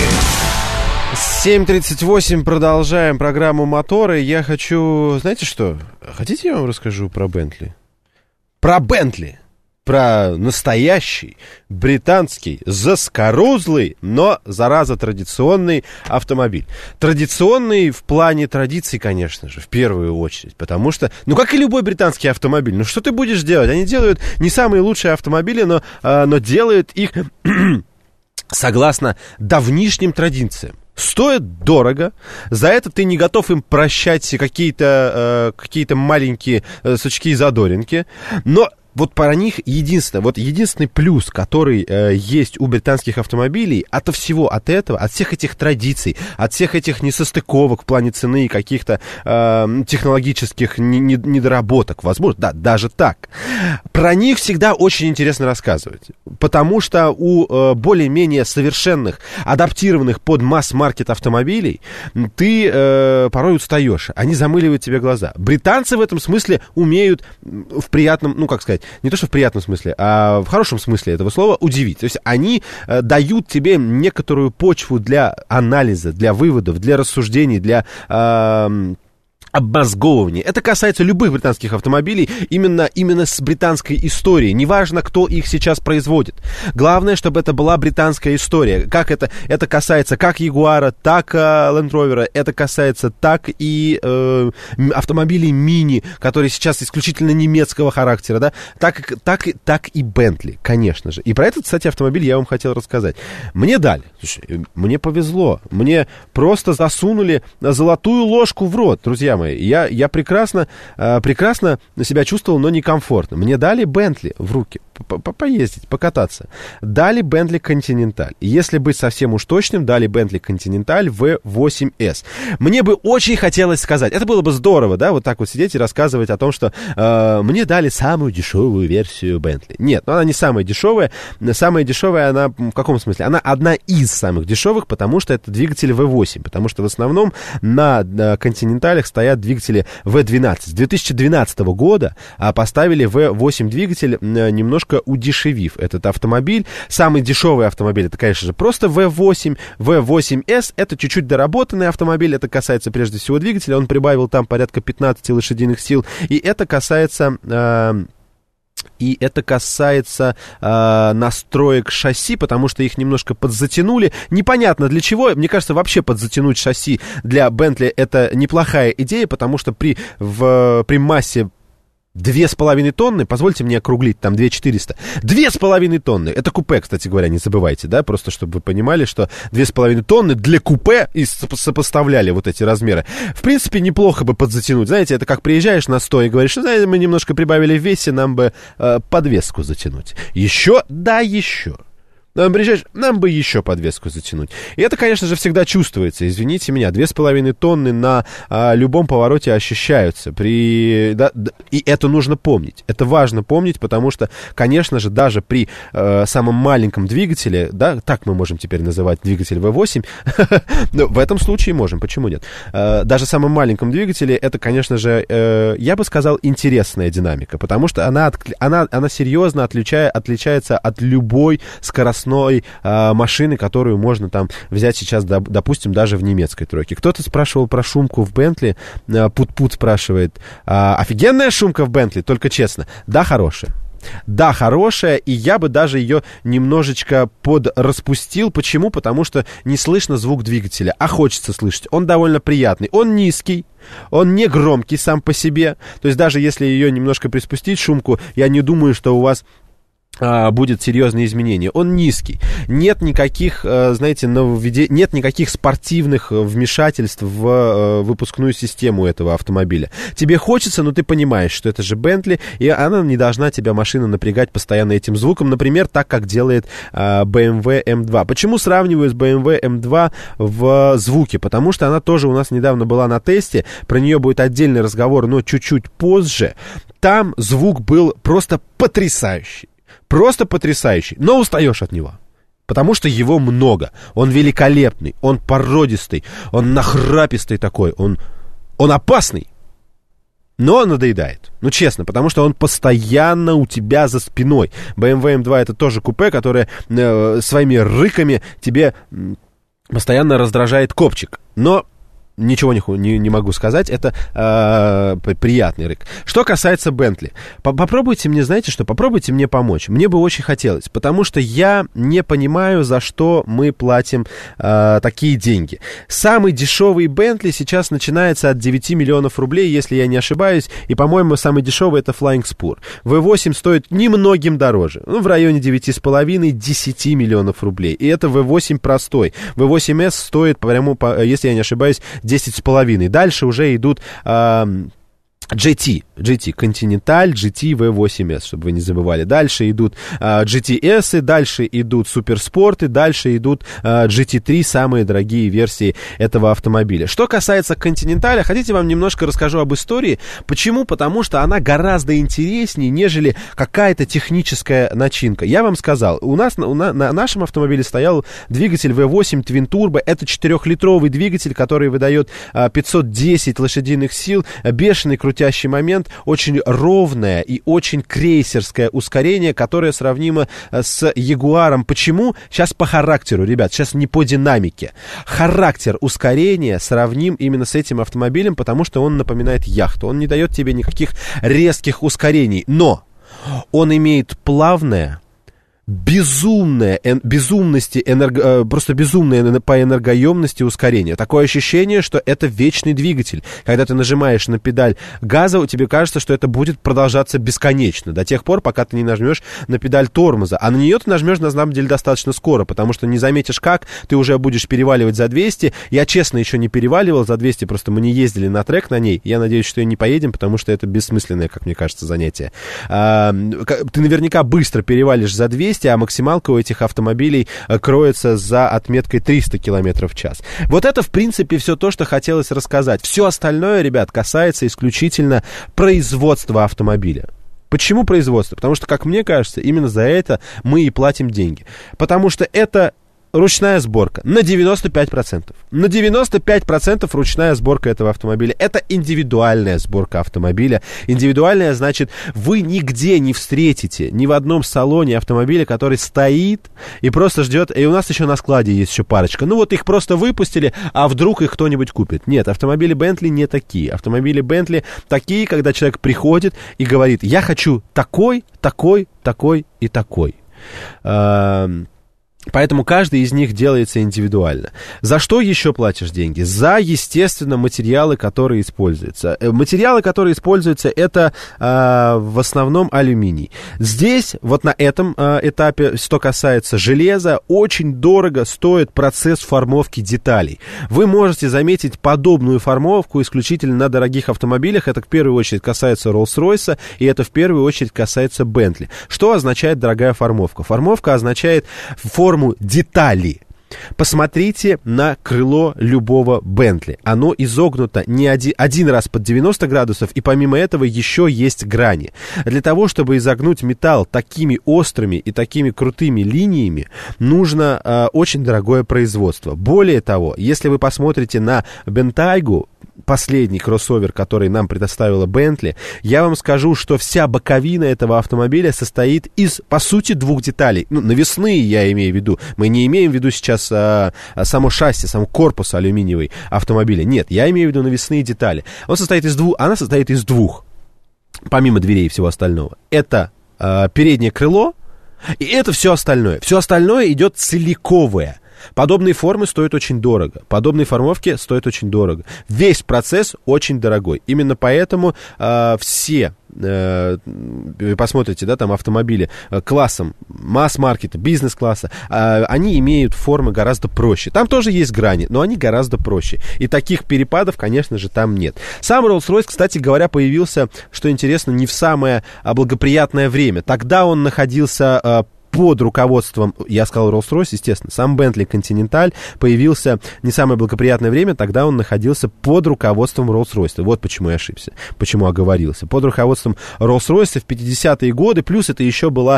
семь тридцать восемь, продолжаем программу «Моторы». Я хочу... Знаете что? Хотите, я вам расскажу про Бентли? Про Бентли! Про настоящий британский, заскорузлый, но, зараза, традиционный автомобиль. Традиционный в плане традиций, конечно же, в первую очередь. Потому что, ну, как и любой британский автомобиль, ну, что ты будешь делать? Они делают не самые лучшие автомобили, но, но делают их согласно давнишним традициям. Стоит дорого, за это ты не готов им прощать какие-то, э, какие-то маленькие э, сучки и задоринки, но... Вот про них единственное, вот единственный плюс, который э, есть у британских автомобилей, от всего от этого, от всех этих традиций, от всех этих несостыковок в плане цены и каких-то э, технологических не, не, недоработок, возможно, да, даже так, про них всегда очень интересно рассказывать, потому что у э, более-менее совершенных, адаптированных под масс-маркет автомобилей ты э, порой устаешь, они замыливают тебе глаза. Британцы в этом смысле умеют в приятном, ну, как сказать, не то что в приятном смысле, а в хорошем смысле этого слова удивить. То есть они э, дают тебе некоторую почву для анализа, для выводов, для рассуждений, для... Э, обмозговывание. Это касается любых британских автомобилей именно, именно с британской историей. Неважно, кто их сейчас производит. Главное, чтобы это была британская история. Как это, это касается как Ягуара, так э, Land Rover, это касается так и э, автомобилей Мини, которые сейчас исключительно немецкого характера, да? так, так, так и Bentley, конечно же. И про этот, кстати, автомобиль я вам хотел рассказать. Мне дали, слушай, мне повезло, мне просто засунули золотую ложку в рот, друзья мои. Я, я прекрасно, э, прекрасно себя чувствовал, но некомфортно. Мне дали Бентли в руки поездить, покататься. Дали Bentley Continental. Если быть совсем уж точным, дали Bentley Continental ви восемь эс. Мне бы очень хотелось сказать, это было бы здорово, да, вот так вот сидеть и рассказывать о том, что э, мне дали самую дешевую версию Bentley. Нет, но она не самая дешевая. Самая дешевая она в каком смысле? Она одна из самых дешевых, потому что это двигатель ви восемь, потому что в основном на, на Continental стоят двигатели ви двенадцать. С две тысячи двенадцатого года а, поставили ви восемь двигатель, а, немножко удешевив этот автомобиль. Самый дешевый автомобиль это, конечно же, просто ви восемь. ви восемь эс это чуть-чуть доработанный автомобиль. Это касается прежде всего двигателя. Он прибавил там порядка пятнадцать лошадиных сил. И это касается... А, И это касается э, настроек шасси, потому что их немножко подзатянули. Непонятно для чего. Мне кажется, вообще подзатянуть шасси для Bentley это неплохая идея, потому что при, в, при массе Две с половиной тонны, позвольте мне округлить, там две четыреста. Две с половиной тонны, это купе, кстати говоря, не забывайте, да, просто чтобы вы понимали, что две с половиной тонны для купе и сопоставляли вот эти размеры. В принципе, неплохо бы подзатянуть, знаете, это как приезжаешь на сто и говоришь, знаете, мы немножко прибавили в весе, нам бы э, подвеску затянуть. Еще, да, еще. Нам, приезжаешь, нам бы еще подвеску затянуть. И это, конечно же, всегда чувствуется. Извините меня, две с половиной тонны на а, любом повороте ощущаются. При... Да, да, и это нужно помнить. Это важно помнить, потому что, конечно же, даже при э, самом маленьком двигателе, да, так мы можем теперь называть двигатель ви восемь, но в этом случае можем, почему нет? Э, даже в самом маленьком двигателе это, конечно же, э, я бы сказал, интересная динамика, потому что она, она, она серьезно отличая, отличается от любой скоростной Э, машины, которую можно там взять сейчас, доп, допустим, даже в немецкой тройке. Кто-то спрашивал про шумку в Бентли, э, Пут-Пут спрашивает, э, офигенная шумка в Бентли, только честно, да, хорошая. Да, хорошая, и я бы даже ее немножечко подраспустил. Почему? Потому что не слышно звук двигателя, а хочется слышать. Он довольно приятный, он низкий, он не громкий сам по себе. То есть даже если ее немножко приспустить, шумку, я не думаю, что у вас А, будет серьезное изменение. Он низкий. Нет никаких, знаете, нововведений, нет никаких спортивных вмешательств в выпускную систему этого автомобиля. Тебе хочется, но ты понимаешь, что это же Bentley, и она не должна тебя, машина, напрягать постоянно этим звуком, например, так, как делает бэ эм вэ эм два. Почему сравниваю с бэ эм вэ эм два в звуке? Потому что она тоже у нас недавно была на тесте, про нее будет отдельный разговор, но чуть-чуть позже. Там звук был просто потрясающий. Просто потрясающий, но устаешь от него, потому что его много, он великолепный, он породистый, он нахрапистый такой, он, он опасный, но надоедает, ну честно, потому что он постоянно у тебя за спиной. бэ эм вэ эм два это тоже купе, которое э, своими рыками тебе постоянно раздражает копчик, но... Ничего не, не, не могу сказать, это э, приятный рык. Что касается Bentley, попробуйте мне, знаете что, попробуйте мне помочь. Мне бы очень хотелось, потому что я не понимаю, за что мы платим э, такие деньги. Самый дешевый Bentley сейчас начинается от девяти миллионов рублей, если я не ошибаюсь, и, по-моему, самый дешевый это Flying Spur. ви восемь стоит немногим дороже, ну, в районе девяти с половиной - десяти миллионов рублей, и это ви восемь простой. ви восемь эс стоит, прямо, если я не ошибаюсь, десять с половиной. Дальше уже идут э, джи ти, джи ти, Continental, джи ти, ви восемь эс, чтобы вы не забывали. Дальше идут э, джи ти эс, дальше идут суперспорты, дальше идут э, джи ти три, самые дорогие версии этого автомобиля. Что касается Continental, хотите, вам немножко расскажу об истории. Почему? Потому что она гораздо интереснее, нежели какая-то техническая начинка. Я вам сказал, у нас на, на, на нашем автомобиле стоял двигатель ви восемь Twin Turbo. Это четырехлитровый двигатель, который выдает э, пятьсот десять лошадиных сил, бешеный крутящий момент, очень ровное и очень крейсерское ускорение, которое сравнимо с Ягуаром. Почему? Сейчас по характеру, ребят, сейчас не по динамике. Характер ускорения сравним именно с этим автомобилем, потому что он напоминает яхту. Он не дает тебе никаких резких ускорений, но он имеет плавное, безумное, эн, безумности, энерго, просто безумное по энергоемности ускорение. Такое ощущение, что это вечный двигатель. Когда ты нажимаешь на педаль газа, тебе кажется, что это будет продолжаться бесконечно, до тех пор, пока ты не нажмешь на педаль тормоза. А на нее ты нажмешь, на самом деле, достаточно скоро, потому что не заметишь как, ты уже будешь переваливать за двести. Я, честно, еще не переваливал за двести, просто мы не ездили на трек на ней. Я надеюсь, что и не поедем, потому что это бессмысленное, как мне кажется, занятие. А, ты наверняка быстро перевалишь за двести, а максималка у этих автомобилей кроется за отметкой триста километров в час. Вот это, в принципе, все то, что хотелось рассказать. Все остальное, ребят, касается исключительно производства автомобиля. Почему производство? Потому что, как мне кажется, именно за это мы и платим деньги. Потому что это ручная сборка на девяносто пять процентов. На девяносто пять процентов ручная сборка этого автомобиля. Это индивидуальная сборка автомобиля. Индивидуальная, значит, вы нигде не встретите, ни в одном салоне автомобиля, который стоит и просто ждет. И у нас еще на складе есть еще парочка. Ну вот их просто выпустили, а вдруг их кто-нибудь купит. Нет, автомобили Bentley не такие. Автомобили Bentley такие, когда человек приходит и говорит: я хочу такой, такой, такой и такой. Поэтому каждый из них делается индивидуально. За что еще платишь деньги? За, естественно, материалы, которые используются. Материалы, которые используются, это э, в основном алюминий. Здесь, вот на этом э, этапе, что касается железа, очень дорого стоит процесс формовки деталей. Вы можете заметить подобную формовку исключительно на дорогих автомобилях. Это в первую очередь касается Rolls-Royce, и это в первую очередь касается Bentley. Что означает дорогая формовка? Формовка означает форму детали. Посмотрите на крыло любого Бентли. Оно изогнуто не один, один раз под девяносто градусов, и помимо этого еще есть грани. Для того, чтобы изогнуть металл такими острыми и такими крутыми линиями, нужно э, очень дорогое производство. Более того, если вы посмотрите на Бентайгу, последний кроссовер, который нам предоставила Bentley, я вам скажу, что вся боковина этого автомобиля состоит из, по сути, двух деталей. Ну, навесные я имею в виду. Мы не имеем в виду сейчас а, а, само шасси, сам корпус алюминиевый автомобиля. Нет, я имею в виду навесные детали. Он состоит из двух, она состоит из двух, помимо дверей и всего остального. Это а, переднее крыло, и это все остальное. Все остальное идет целиковое. Подобные формы стоят очень дорого. Подобные формовки стоят очень дорого. Весь процесс очень дорогой. Именно поэтому э, все, э, вы посмотрите, да, там автомобили э, классом масс-маркета, бизнес-класса, э, они имеют формы гораздо проще. Там тоже есть грани, но они гораздо проще. И таких перепадов, конечно же, там нет. Сам Rolls-Royce, кстати говоря, появился, что интересно, не в самое благоприятное время. Тогда он находился э, под руководством, я сказал Rolls-Royce, естественно, сам Bentley Continental появился не самое благоприятное время, тогда он находился под руководством Rolls-Royce. Вот почему я ошибся, почему оговорился. Под руководством Rolls-Royce в пятидесятые годы, плюс это еще была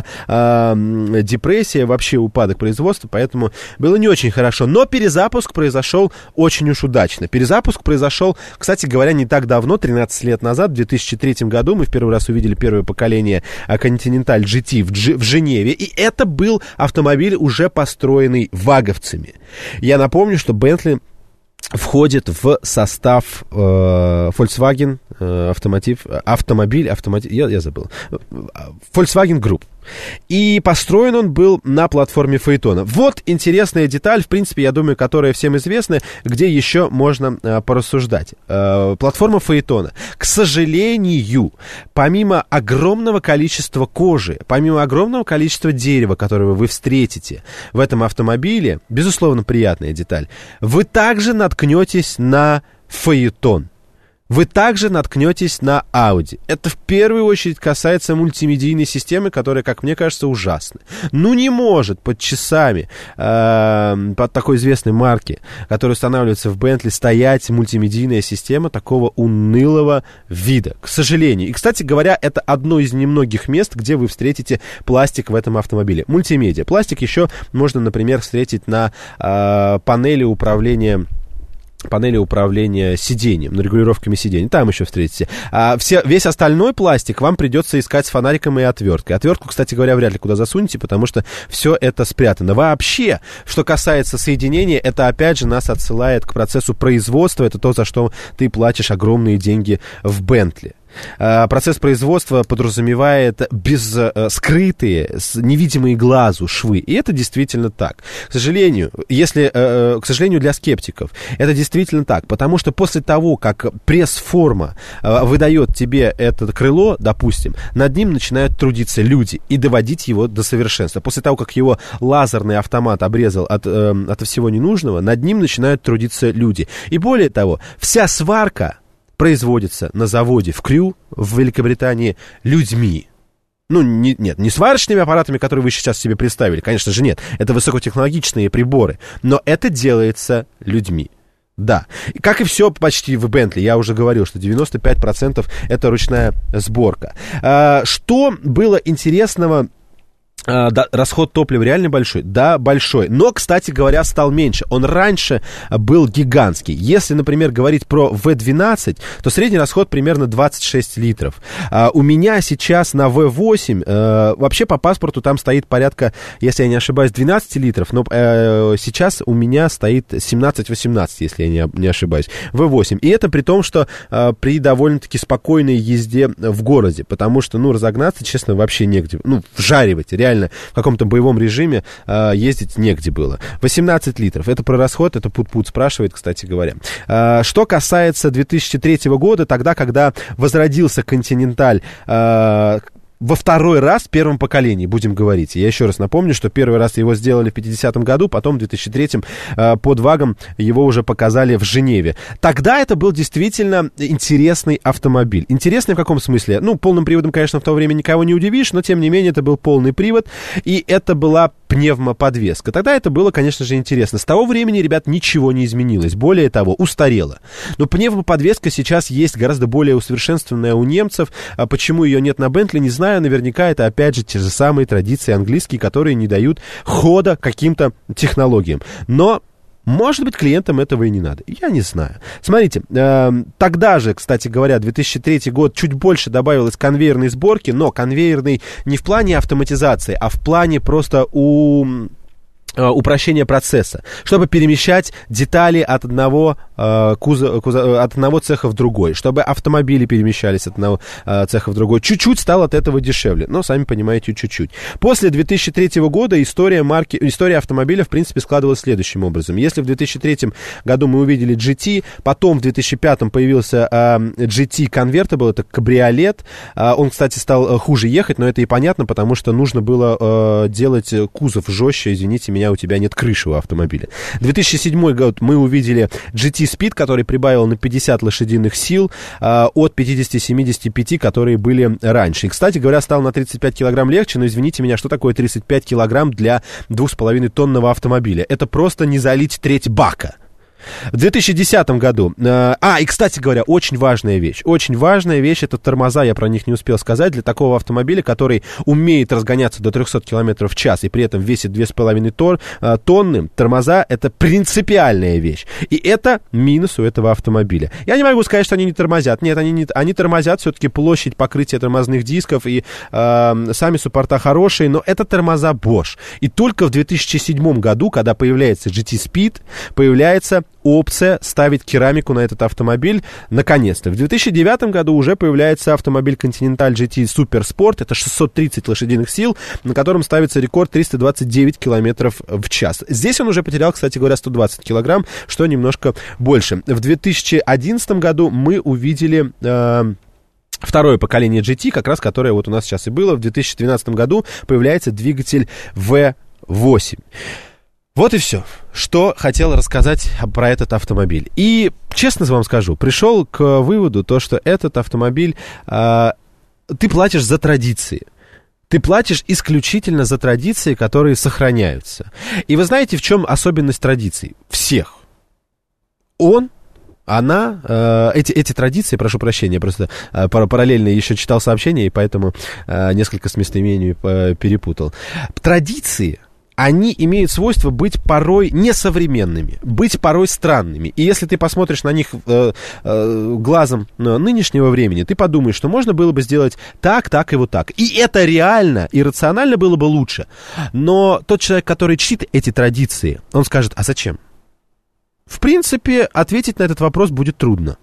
э, депрессия, вообще упадок производства, поэтому было не очень хорошо. Но перезапуск произошел очень уж удачно. Перезапуск произошел, кстати говоря, не так давно, тринадцать лет назад, в две тысячи третьем году мы в первый раз увидели первое поколение Continental джи ти в, Дж, в Женеве, и это был автомобиль, уже построенный ваговцами. Я напомню, что Bentley входит в состав э, Volkswagen э, автомотив, автомобиль, автомотив, я, я забыл, Volkswagen Group. И построен он был на платформе Фаэтона. Вот интересная деталь, в принципе, я думаю, которая всем известна, где еще можно э, порассуждать. Э, платформа Фаэтона. К сожалению, помимо огромного количества кожи, помимо огромного количества дерева, которое вы встретите в этом автомобиле, безусловно, приятная деталь, вы также наткнетесь на Фаэтон. Вы также наткнетесь на Audi. Это в первую очередь касается мультимедийной системы, которая, как мне кажется, ужасна. Ну, не может под часами, э, под такой известной марки, которая устанавливается в Bentley, стоять мультимедийная система такого унылого вида, к сожалению. И, кстати говоря, это одно из немногих мест, где вы встретите пластик в этом автомобиле. Мультимедиа. Пластик еще можно, например, встретить на э, панели управления... панели управления сиденьем, ну, регулировками сидений, там еще встретите. А все, весь остальной пластик вам придется искать с фонариком и отверткой. Отвертку, кстати говоря, вряд ли куда засунете, потому что все это спрятано. Вообще, что касается соединения, это опять же нас отсылает к процессу производства, это то, за что ты платишь огромные деньги в Bentley. Процесс производства подразумевает без, э, скрытые, невидимые глазу швы. И это действительно так. К сожалению, если, э, к сожалению, для скептиков, это действительно так. Потому что после того, как пресс-форма э, выдает тебе это крыло, допустим, над ним начинают трудиться люди и доводить его до совершенства. После того, как его лазерный автомат обрезал от, э, от всего ненужного, над ним начинают трудиться люди. И более того, вся сварка производится на заводе в Крю в Великобритании людьми. Ну, не, нет, не сварочными аппаратами, которые вы сейчас себе представили, конечно же, нет. Это высокотехнологичные приборы. Но это делается людьми. Да. Как и все почти в Bentley, я уже говорил, что девяносто пять процентов это ручная сборка. А, что было интересного... Uh, да, расход топлива реально большой? Да, большой. Но, кстати говоря, стал меньше. Он раньше был гигантский. Если, например, говорить про ви двенадцать, то средний расход примерно двадцать шесть литров. Uh, у меня сейчас на ви восемь, uh, вообще по паспорту там стоит порядка, если я не ошибаюсь, двенадцать литров, но uh, сейчас у меня стоит семнадцать-восемнадцать, если я не, не ошибаюсь, ви восемь. И это при том, что uh, при довольно-таки спокойной езде в городе, потому что, ну, разогнаться, честно, вообще негде. Ну, вжаривать, реально реально в каком-то боевом режиме э, ездить негде было. восемнадцать литров. Это про расход, это Пут-Пут спрашивает, кстати говоря. Э, что касается две тысячи третьего года, тогда, когда возродился Континенталь, э, во второй раз в первом поколении, будем говорить. Я еще раз напомню, что первый раз его сделали в пятидесятом году, потом в две тысячи третьем э, под ВАГом его уже показали в Женеве. Тогда это был действительно интересный автомобиль. Интересный в каком смысле? Ну, полным приводом, конечно, в то время никого не удивишь, но, тем не менее, это был полный привод, и это была пневмоподвеска. Тогда это было, конечно же, интересно. С того времени, ребят, ничего не изменилось. Более того, устарело. Но пневмоподвеска сейчас есть гораздо более усовершенствованная у немцев. А почему ее нет на Бентли, не знаю. Наверняка это, опять же, те же самые традиции английские, которые не дают хода каким-то технологиям. Но может быть, клиентам этого и не надо. Я не знаю. Смотрите, э, тогда же, кстати говоря, две тысячи третий год чуть больше добавилось конвейерной сборки, но конвейерной не в плане автоматизации, а в плане просто у... упрощение процесса, чтобы перемещать детали от одного, э, куза, куза, от одного цеха в другой, чтобы автомобили перемещались от одного э, цеха в другой. Чуть-чуть стало от этого дешевле, но, сами понимаете, чуть-чуть. После две тысячи третьего года история, марки, история автомобиля, в принципе, складывалась следующим образом. Если в две тысячи третьем году мы увидели джи ти, потом в две тысячи пятом появился э, джи ти Convertible, это кабриолет. Э, он, кстати, стал хуже ехать, но это и понятно, потому что нужно было э, делать кузов жестче, извините меня, у тебя нет крыши у автомобиля. две тысячи седьмой год мы увидели джи ти Speed, который прибавил на пятьдесят лошадиных сил э, от пятидесяти семидесяти пяти, которые были раньше. И, кстати говоря, стал на тридцать пять килограмм легче, но, извините меня, что такое тридцать пять килограмм для двух с половиной тонного автомобиля? Это просто не залить треть бака. В две тысячи десятом году... Э, а, и, кстати говоря, очень важная вещь. Очень важная вещь — это тормоза, я про них не успел сказать. Для такого автомобиля, который умеет разгоняться до трехсот километров в час и при этом весит две с половиной тонны, тормоза — это принципиальная вещь. И это минус у этого автомобиля. Я не могу сказать, что они не тормозят. Нет, они, не, они тормозят. Все-таки площадь покрытия тормозных дисков и э, сами суппорта хорошие, но это тормоза Bosch. И только в две тысячи седьмом году, когда появляется джи ти Speed, появляется опция ставить керамику на этот автомобиль, наконец-то. В две тысячи девятом году уже появляется автомобиль Continental джи ти Super Sport, это шестьсот тридцать лошадиных сил, на котором ставится рекорд триста двадцать девять километров в час. Здесь он уже потерял, кстати говоря, сто двадцать килограмм, что немножко больше. В две тысячи одиннадцатом году мы увидели... Э, Второе поколение джи ти, как раз которое вот у нас сейчас и было. В две тысячи двенадцатом году появляется двигатель ви восемь. Вот и все, что хотел рассказать про этот автомобиль. И, честно вам скажу, пришел к выводу, то, что этот автомобиль, э, ты платишь за традиции. Ты платишь исключительно за традиции, которые сохраняются. И вы знаете, в чем особенность традиций? Всех. Он... Она, э, эти, эти традиции, прошу прощения, просто э, параллельно еще читал сообщения, и поэтому э, несколько с местоимениями э, перепутал. Традиции, они имеют свойство быть порой несовременными, быть порой странными. И если ты посмотришь на них э, э, глазом нынешнего времени, ты подумаешь, что можно было бы сделать так, так и вот так. И это реально и рационально было бы лучше. Но тот человек, который чтит эти традиции, он скажет, а зачем? В принципе, ответить на этот вопрос будет трудно.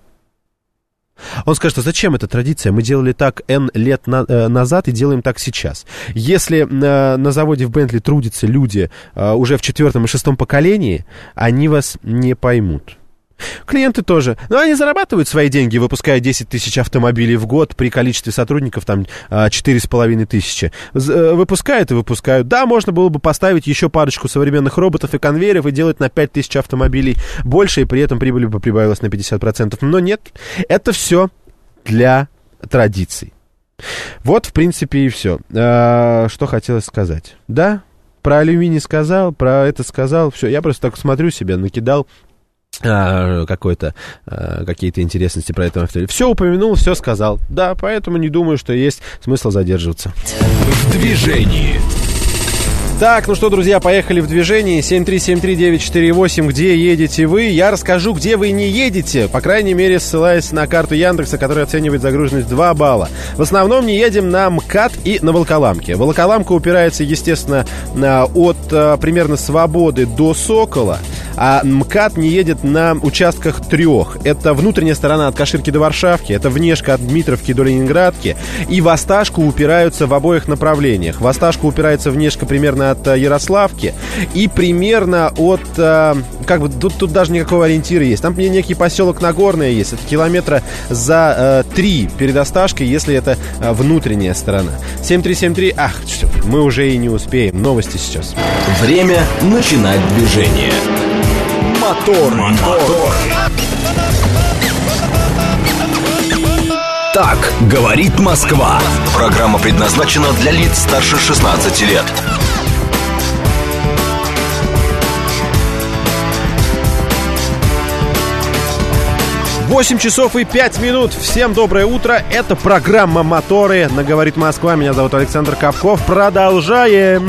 Он скажет, а зачем эта традиция? Мы делали так N лет на, э, назад и делаем так сейчас. Если э, на заводе в Бентли трудятся люди э, уже в четвертом и шестом поколении, они вас не поймут. Клиенты тоже. Но они зарабатывают свои деньги, выпуская десять тысяч автомобилей в год при количестве сотрудников там четыре с половиной тысячи. Выпускают и выпускают. Да, можно было бы поставить еще парочку современных роботов и конвейеров и делать на пять тысяч автомобилей больше, и при этом прибыль бы прибавилась на пятьдесят процентов. Но нет, это все для традиций. Вот, в принципе, и все. А, что хотелось сказать. Да, про алюминий сказал, про это сказал. Все, я просто так смотрю себе, накидал А, какой-то, а, какие-то интересности про это автомобиль. Все упомянул, все сказал. Да, поэтому не думаю, что есть смысл задерживаться. В движении. Так, ну что, друзья, поехали в движение. семь три семь три девять четыре восемь. Где едете вы? Я расскажу, где вы не едете. По крайней мере, ссылаясь на карту Яндекса, которая оценивает загруженность два балла. В основном не едем на МКАД и на Волоколамке. Волоколамка упирается, естественно, от примерно Свободы до Сокола. а МКАД не едет на участках трех. Это внутренняя сторона от Каширки до Варшавки, это внешка от Дмитровки до Ленинградки, и в Осташку упираются в обоих направлениях. В Осташку упирается внешка примерно от Ярославки и примерно от, как бы, тут, тут даже никакого ориентира есть. Там некий поселок Нагорное есть, это километра за э, три перед Осташкой, если это э, внутренняя сторона. семь три семь три, ах, все, мы уже и не успеем. Новости сейчас. Время начинать движение. Мотор, мотор. Так говорит Москва. Программа предназначена для лиц старше шестнадцати лет. восемь часов и пять минут. Всем доброе утро. Это программа «Моторы» на «Говорит Москва». Меня зовут Александр Капков. Продолжаем.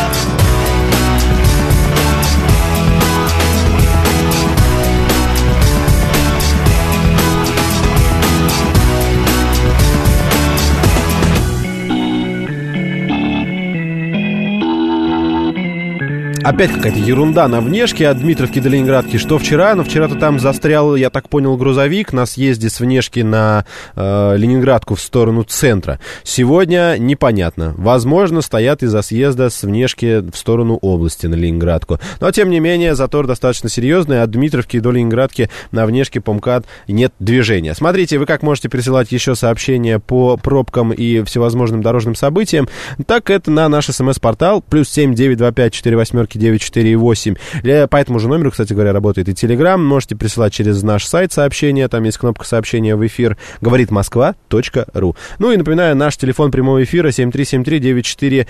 Опять какая-то ерунда на внешке от Дмитровки до Ленинградки. Что вчера? Но вчера-то там застрял, я так понял, грузовик на съезде с внешки на э, Ленинградку в сторону центра. Сегодня непонятно. Возможно, стоят из-за съезда с внешки в сторону области на Ленинградку. Но, тем не менее, затор достаточно серьезный. От Дмитровки до Ленинградки на внешке по МКАД нет движения. Смотрите, вы как можете присылать еще сообщения по пробкам и всевозможным дорожным событиям. Так это на наш смс-портал. Плюс семь девять два пять четыре восьмерки девять четыре восемь. По этому же номеру, кстати говоря, работает и Телеграм. Можете присылать через наш сайт сообщения. Там есть кнопка сообщения в эфир. говорит москва точка ру. Ну и напоминаю, наш телефон прямого эфира семь три семь три девять четыре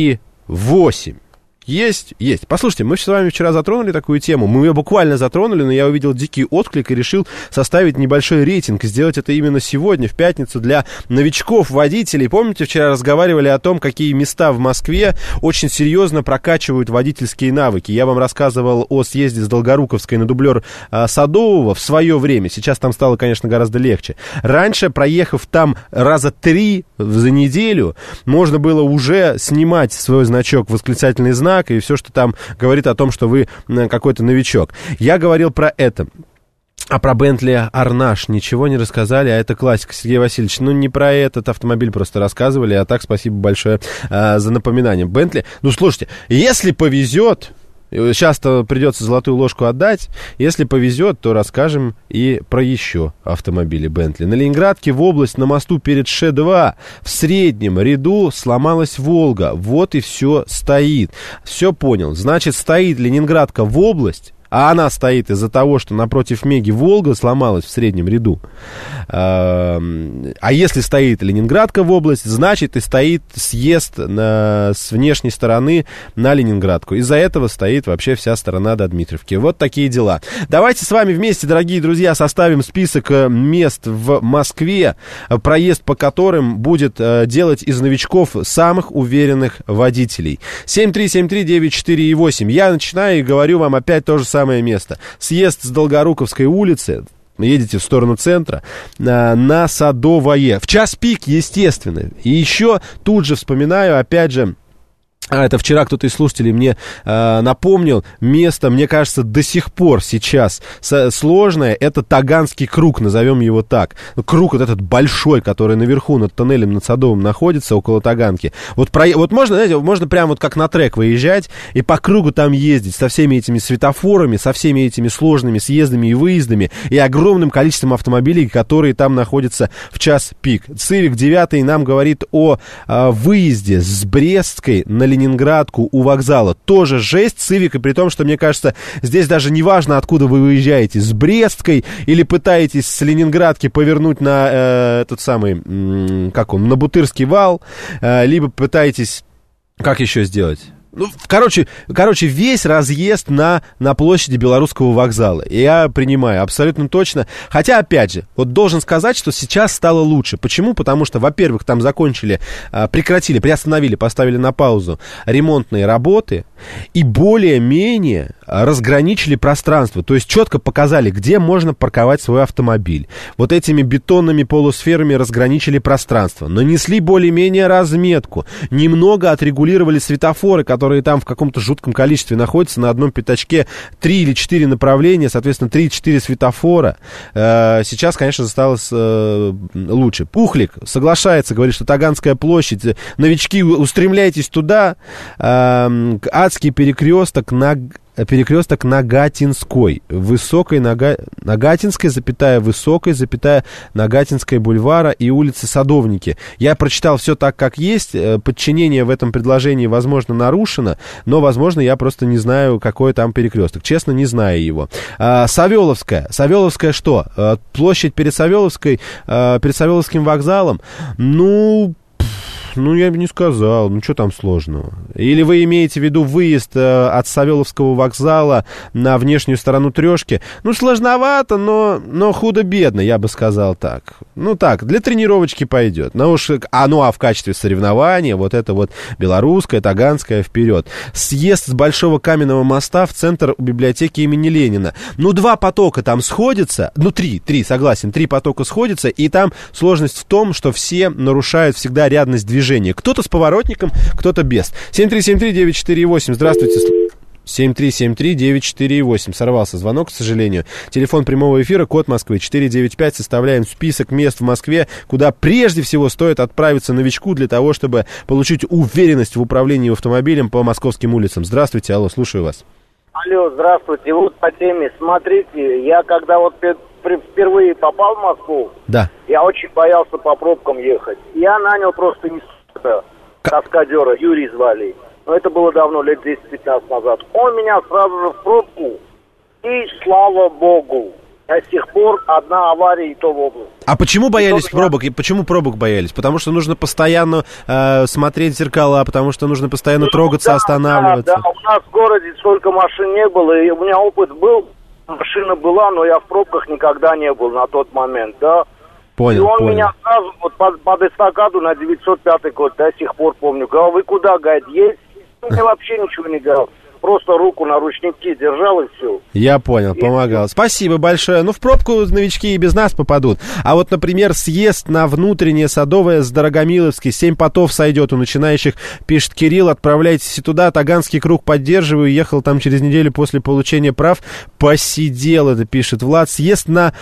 восемь. Есть, есть. Послушайте, мы с вами вчера затронули такую тему. Мы ее буквально затронули, но я увидел дикий отклик и решил составить небольшой рейтинг. Сделать это именно сегодня, в пятницу, для новичков-водителей. Помните, вчера разговаривали о том, какие места в Москве очень серьезно прокачивают водительские навыки. Я вам рассказывал о съезде с Долгоруковской на дублер а, Садового в свое время. Сейчас там стало, конечно, гораздо легче. Раньше, проехав там раза три за неделю, можно было уже снимать свой значок, восклицательный знак, и все, что там говорит о том, что вы какой-то новичок. Я говорил про это. А про Bentley Arnage ничего не рассказали, а это классика. Сергей Васильевич, ну не про этот автомобиль просто рассказывали, а так спасибо большое а, за напоминание. Bentley, ну слушайте, если повезет... Сейчас-то придется золотую ложку отдать. Если повезет, то расскажем и про еще автомобили Bentley. На Ленинградке в область на мосту перед Ш два в среднем ряду сломалась Волга. Вот и все стоит. Все понял. Значит, стоит Ленинградка в область, а она стоит из-за того, что напротив Меги Волга сломалась в среднем ряду. А если стоит Ленинградка в область, значит и стоит съезд на, с внешней стороны на Ленинградку. Из-за этого стоит вообще вся сторона до Дмитровки. Вот такие дела. Давайте с вами вместе, дорогие друзья, составим список мест в Москве, проезд по которым будет делать из новичков самых уверенных водителей. семь три семь три девять четыре восемь. Я начинаю и говорю вам опять то же самое место. Съезд с Долгоруковской улицы, едете в сторону центра, на, на Садовое. В час пик, естественно. И еще тут же вспоминаю, опять же, а это вчера кто-то из слушателей мне э, напомнил, место, мне кажется, до сих пор сейчас с- сложное, это Таганский круг, назовем его так. Круг вот этот большой, который наверху над тоннелем над Садовым находится, около Таганки. Вот, про, вот можно, знаете, можно прямо вот как на трек выезжать и по кругу там ездить со всеми этими светофорами, со всеми этими сложными съездами и выездами и огромным количеством автомобилей, которые там находятся в час пик. Цивик девятый нам говорит о э, выезде с Брестской на Ленинградку у вокзала. Тоже жесть Цивик, и при том, что, мне кажется, здесь даже не важно, откуда вы выезжаете, с Брестской или пытаетесь с Ленинградки повернуть на э, этот самый, м- как он, на Бутырский вал, э, либо пытаетесь, как еще сделать? Ну, короче, короче, весь разъезд на, на площади Белорусского вокзала. Я принимаю абсолютно точно. Хотя, опять же, вот должен сказать, что сейчас стало лучше. Почему? Потому что, во-первых, там закончили, прекратили, приостановили, поставили на паузу ремонтные работы. и более-менее разграничили пространство. То есть четко показали, где можно парковать свой автомобиль. Вот этими бетонными полусферами разграничили пространство. Нанесли более-менее разметку. Немного отрегулировали светофоры, которые там в каком-то жутком количестве находятся. На одном пятачке три или четыре направления, соответственно, три-четыре светофора. Сейчас, конечно, осталось лучше. Пухлик соглашается, говорит, что Таганская площадь, новички, устремляйтесь туда. Адский перекресток на... Перекресток Нагатинской, Высокой, Нага... Нагатинской, запятая, Высокой, запятая, Нагатинской бульвара и улицы Садовники. Я прочитал все так, как есть. Подчинение в этом предложении, возможно, нарушено, но, возможно, я просто не знаю, какой там перекресток. Честно, не знаю его. А, Савеловская. Савеловская что? А, площадь перед Савеловской, а, перед Савеловским вокзалом? Ну... Ну, я бы не сказал. Ну, что там сложного? Или вы имеете в виду выезд э, от Савеловского вокзала на внешнюю сторону Трешки? Ну, сложновато, но, но худо-бедно, я бы сказал так. Ну, так, для тренировочки пойдет. Ну, уж, а, ну, а в качестве соревнования вот это вот белорусская, таганская, вперед. Съезд с Большого Каменного моста в центр библиотеки имени Ленина. Ну, два потока там сходятся. Ну, три, три, согласен. Три потока сходятся, и там сложность в том, что все нарушают всегда рядность движения. Кто-то с поворотником, кто-то без. семь три семь три девять четыре восемь. Здравствуйте. семь три семь три девять четыре восемь. Сорвался звонок, к сожалению. Телефон прямого эфира, код Москвы четыре девять пять. Составляем список мест в Москве, куда прежде всего стоит отправиться новичку для того, чтобы получить уверенность в управлении автомобилем по московским улицам. Здравствуйте, алло, слушаю вас. Алло, здравствуйте. Вот по теме. Смотрите, я когда вот впервые попал в Москву, да. Я очень боялся по пробкам ехать. Я нанял просто инструктора, каскадера, Юрий звали. Но это было давно, лет десять-пятнадцать назад. Он меня сразу же в пробку, и слава богу, до сих пор одна авария и то в области. А почему боялись пробок? И почему пробок боялись? Потому что нужно постоянно э, смотреть в зеркала, потому что нужно постоянно ну, трогаться, да, останавливаться. Да, да, у нас в городе столько машин не было, и у меня опыт был. Машина была, но я в пробках никогда не был на тот момент, да. Понял, И он понял. меня сразу вот под, под эстакаду на девятьсот пятый год до сих пор помню. Говорил, вы куда, говорит, есть? Мне вообще ничего не говорил. Просто руку на ручники держал и все. Я понял, помогал. Спасибо большое. Ну, в пробку новички и без нас попадут. А вот, например, съезд на внутреннее Садовое с Дорогомиловской. Семь потов сойдет у начинающих, пишет Кирилл. Отправляйтесь и туда. Таганский круг поддерживаю. Ехал там через неделю после получения прав. Посидел, это пишет Влад. Съезд на,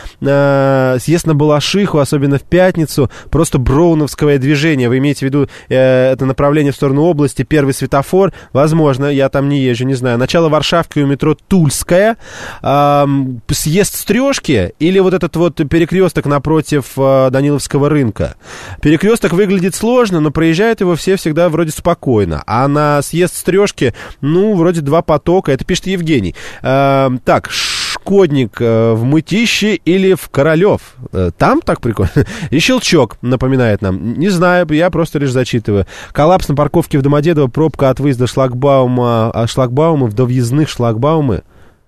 э, съезд на Балашиху, особенно в пятницу. Просто броуновское движение. Вы имеете в виду э, это направление в сторону области. Первый светофор. Возможно, я там не езжу. Не знаю, начало Варшавки у метро Тульская, э, съезд с Трешки или вот этот вот перекресток напротив э, Даниловского рынка. Перекресток выглядит сложно, но проезжают его все всегда вроде спокойно. А на съезд с Трешки, ну, вроде два потока. Это пишет Евгений. Э, так, Шкодник э, в Мытище или в Королев? Э, там так прикольно. И Щелчок напоминает нам. Не знаю, я просто лишь зачитываю. Коллапс на парковке в Домодедово, пробка от выезда шлагбаума, шлагбаума до въездных шлагбаумы.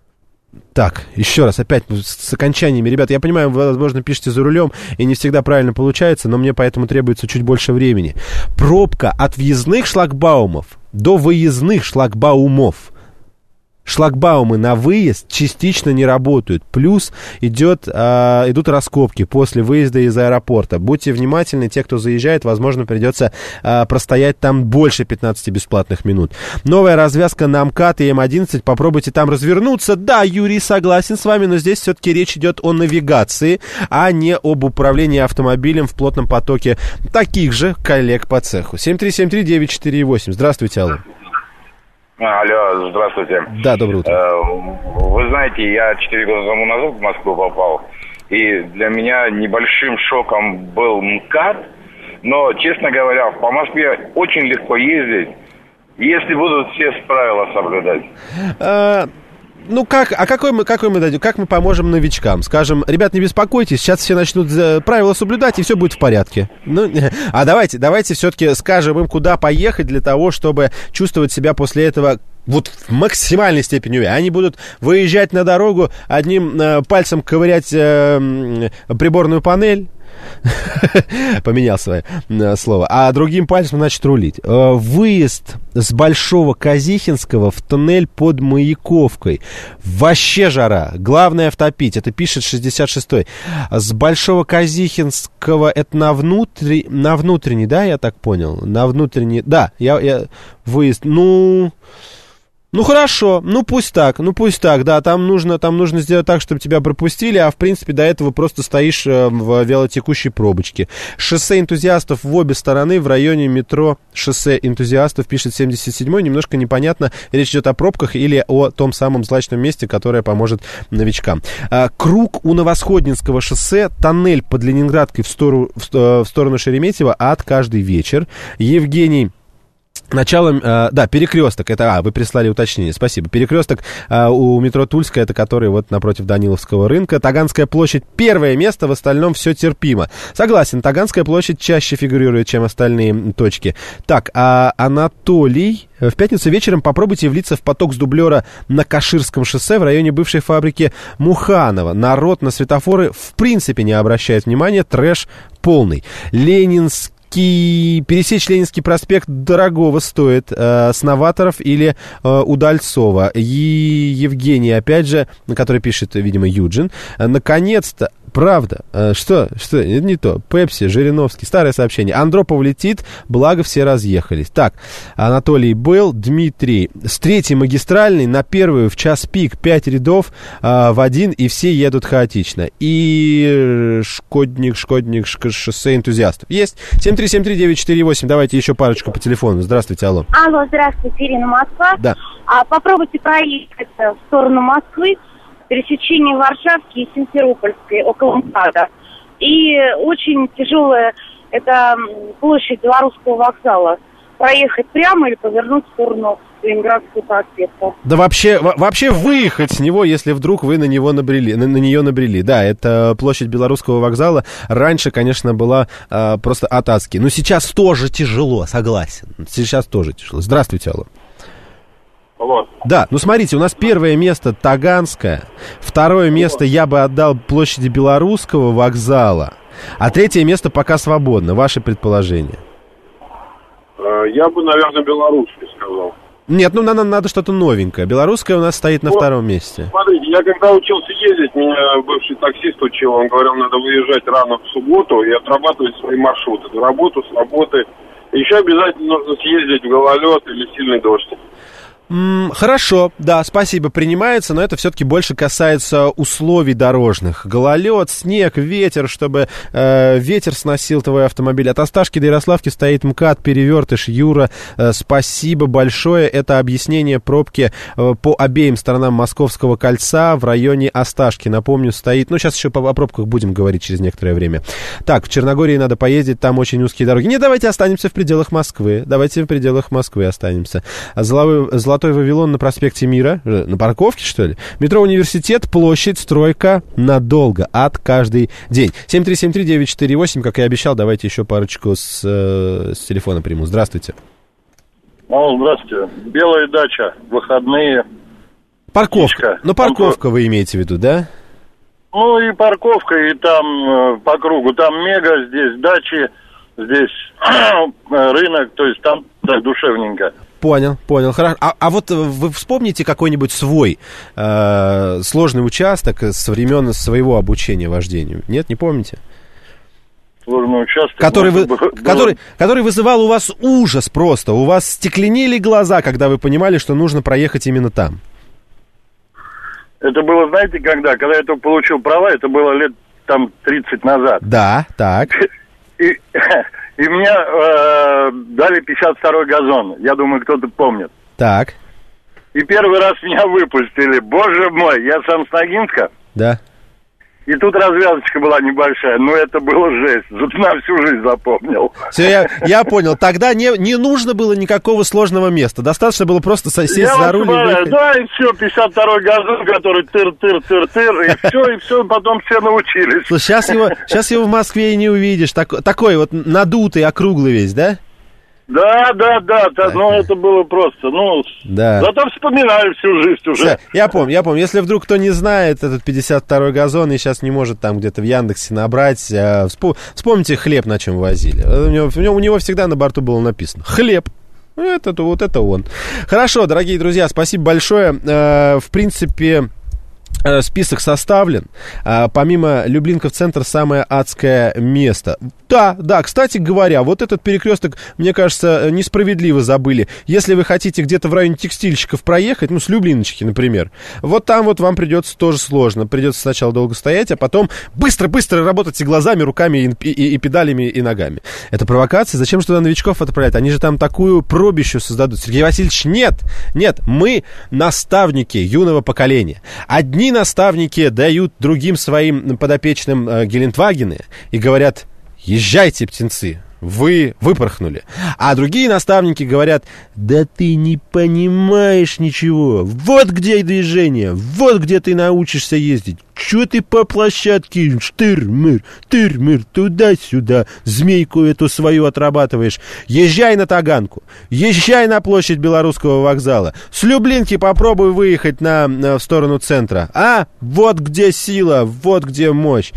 Так, еще раз, опять с окончаниями. Ребята, я понимаю, вы, возможно, пишете за рулем, и не всегда правильно получается, но мне поэтому требуется чуть больше времени. Пробка от въездных шлагбаумов до выездных шлагбаумов. Шлагбаумы на выезд частично не работают. Плюс идет, э, идут раскопки после выезда из аэропорта. Будьте внимательны, те, кто заезжает, возможно, придется э, простоять там больше пятнадцати бесплатных минут. Новая развязка на МКАД и М одиннадцать. Попробуйте там развернуться. Да, Юрий, согласен с вами, но здесь все-таки речь идет о навигации, а не об управлении автомобилем в плотном потоке таких же коллег по цеху. семь три семь три девять четыре восемь. Здравствуйте, алло. Алло, здравствуйте. Да, доброе утро. Вы знаете, я четыре года тому назад в Москву попал, и для меня небольшим шоком был МКАД, но, честно говоря, по Москве очень легко ездить, если будут все правила соблюдать. А, ну как, а какой мы, какой мы дадим, как мы поможем новичкам? Скажем, ребят, не беспокойтесь, сейчас все начнут правила соблюдать, и все будет в порядке. Ну, а давайте, давайте все-таки скажем им, куда поехать для того, чтобы чувствовать себя после этого вот в максимальной степени уверенно. Они будут выезжать на дорогу, одним э, пальцем ковырять э, приборную панель, Поменял свое слово. А другим пальцем, значит, рулить. Выезд с Большого Казихинского в туннель под Маяковкой. Вообще жара. Главное втопить. Это пишет шестьдесят шестой. С Большого Казихинского это на, внутри... на внутренний, да, я так понял? На внутренний... Да, я... я... выезд. Ну... Ну, хорошо, ну, пусть так, ну, пусть так, да, там нужно, там нужно сделать так, чтобы тебя пропустили, а, в принципе, до этого просто стоишь э, в вялотекущей пробочке. Шоссе энтузиастов в обе стороны в районе метро шоссе энтузиастов, пишет семьдесят седьмой, немножко непонятно, речь идет о пробках или о том самом злачном месте, которое поможет новичкам. А, круг у Новосходнинского шоссе, тоннель под Ленинградкой в сторону, в, в сторону Шереметьево, ад каждый вечер. Евгений... Началом, э, да, перекресток, это, а, вы прислали уточнение, спасибо. Перекресток э, у метро Тульская, это который вот напротив Даниловского рынка. Таганская площадь первое место, в остальном все терпимо. Согласен, Таганская площадь чаще фигурирует, чем остальные точки. Так, а Анатолий, в пятницу вечером попробуйте влиться в поток с дублера на Каширском шоссе в районе бывшей фабрики Муханова. Народ на светофоры в принципе не обращает внимания, трэш полный. Ленинск. Пересечь Ленинский проспект дорогого стоит, э, с Новаторов или э, Удальцова. И Евгений, опять же, который пишет, видимо, Юджин, наконец-то, правда, э, что, что, это не то, Пепси, Жириновский, старое сообщение, Андропов летит, благо все разъехались. Так, Анатолий был, Дмитрий, с третьей магистральной на первую в час пик, пять рядов э, в один, и все едут хаотично. И Шкодник, Шкодник, шоссе энтузиастов. Есть, семь три семь три девять четыре восемь, давайте еще парочку по телефону. Здравствуйте, алло. Алло, здравствуйте, Ирина, Москва. Да. А, попробуйте проехать в сторону Москвы, пересечение Варшавки и Симферопольской, около МКАДа. И очень тяжелая, это площадь Белорусского вокзала. Проехать прямо или повернуть в сторону Ленинградского проспекта. Да вообще, вообще выехать с него, если вдруг вы на него набрели, на, на нее набрели. Да, это площадь Белорусского вокзала. Раньше, конечно, была э, просто от адски. Но сейчас тоже тяжело, согласен. Сейчас тоже тяжело. Здравствуйте, алло. Алло. Да, ну смотрите, у нас первое место Таганская, второе место я бы отдал площади Белорусского вокзала, а третье место пока свободно. Ваши предположения? Я бы, наверное, Белорусский сказал. Нет, ну надо, надо что-то новенькое. Белорусская у нас стоит на ну, втором месте. Смотрите, я когда учился ездить, меня бывший таксист учил, он говорил, надо выезжать рано в субботу и отрабатывать свои маршруты. На работу, с работы. Еще обязательно нужно съездить в гололед или сильный дождь. М-м, хорошо, да, спасибо, принимается, но это все-таки больше касается условий дорожных. Гололед, снег, ветер, чтобы э, ветер сносил твой автомобиль. От Осташки до Ярославки стоит МКАД, Перевертыш, Юра, э, спасибо большое. Это объяснение пробки э, по обеим сторонам Московского кольца в районе Осташки. Напомню, стоит, ну сейчас еще по, о пробках будем говорить через некоторое время. Так, в Черногории надо поездить, там очень узкие дороги. Не, давайте останемся в пределах Москвы, давайте в пределах Москвы останемся. Золотой, Золотой Вавилон на проспекте Мира, на парковке, что ли? Метро Университет, площадь, стройка, надолго, ад каждый день. семь три семь три девять четыре восемь, как и обещал, давайте еще парочку с, с телефона приму. Здравствуйте. О, здравствуйте. Белая дача, выходные. Парковка. Ну, парковка вы имеете в виду, да? Ну, и парковка, и там по кругу. Там мега, здесь дачи, здесь рынок, то есть там так душевненько. Понял, понял, хорошо. А, а вот вы вспомните какой-нибудь свой э, сложный участок со времен своего обучения вождению? Нет, не помните? Сложный участок. Который, вы, было... который, который вызывал у вас ужас просто. У вас стекленели глаза, когда вы понимали, что нужно проехать именно там. Это было, знаете, когда? Когда я только получил права, это было лет там тридцать назад. Да, так. И... И мне э, дали пятьдесят второй газон. Я думаю, кто-то помнит. Так. И первый раз меня выпустили. Боже мой, я сам с Ногинска. Да. И тут развязочка была небольшая. Но это было жесть. Зато на всю жизнь запомнил. Все, я, я понял. Тогда не, не нужно было никакого сложного места. Достаточно было просто сесть я за руль. И да, и все, пятьдесят второй газон, который тыр-тыр-тыр-тыр. И все, и все, потом все научились. Слушай, сейчас его, сейчас его в Москве и не увидишь. Так, такой вот надутый, округлый весь, да? Да, да, да, да, но это было просто, ну, да. Зато вспоминали всю жизнь уже. Все, я помню, я помню, если вдруг кто не знает этот пятьдесят второй газон и сейчас не может там где-то в Яндексе набрать, вспом... вспомните хлеб, на чем возили. У него, у него, у него всегда на борту было написано «хлеб». Это, вот это он. Хорошо, дорогие друзья, спасибо большое. В принципе... Список составлен. А, помимо Люблинка-центр самое адское место. Да, да, кстати говоря, вот этот перекресток, мне кажется, несправедливо забыли. Если вы хотите где-то в районе текстильщиков проехать, ну, с Люблиночки, например, вот там вот вам придется тоже сложно. Придется сначала долго стоять, а потом быстро-быстро работать и глазами, руками, и, и, и педалями, и ногами. Это провокация. Зачем же туда новичков отправлять? Они же там такую пробищу создадут. Сергей Васильевич, нет, нет, мы наставники юного поколения. Одни наставники дают другим своим подопечным э, Гелендвагены и говорят: езжайте, птенцы, вы выпорхнули. А другие наставники говорят: да ты не понимаешь ничего, вот где движение, вот где ты научишься ездить. Чё ты по площадке штыр-мыр, тыр-мыр, туда-сюда, змейку эту свою отрабатываешь? Езжай на Таганку, езжай на площадь Белорусского вокзала, с Люблинки попробуй выехать на, на, в сторону центра. А, вот где сила, вот где мощь.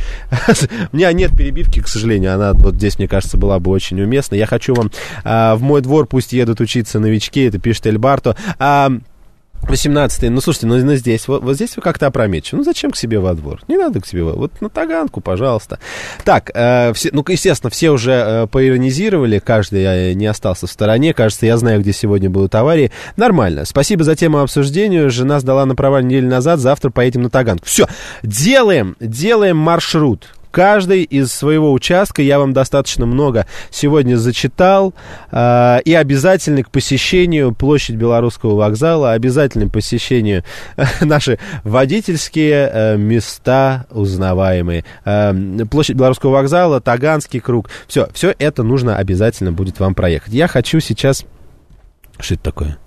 У меня нет перебивки, к сожалению, она вот здесь, мне кажется, была бы очень уместна. Я хочу вам, а, в мой двор пусть едут учиться новички, это пишет Эльбарто. А, восемнадцатый, ну, слушайте, ну, ну здесь, вот, вот здесь вы как-то опрометчивы. Ну, зачем к себе во двор? Не надо к себе во двор. Вот на Таганку, пожалуйста. Так, э, все, ну, естественно, все уже э, поиронизировали, каждый э, не остался в стороне. Кажется, я знаю, где сегодня будут аварии. Нормально. Спасибо за тему обсуждения. Жена сдала на права неделю назад, завтра поедем на Таганку. Все, делаем, делаем маршрут. Каждый из своего участка, я вам достаточно много сегодня зачитал, э, и обязательно к посещению площадь Белорусского вокзала, обязательно к посещению э, наши водительские э, места узнаваемые. Э, площадь Белорусского вокзала, Таганский круг, все, все это нужно обязательно будет вам проехать. Я хочу сейчас... Что это такое?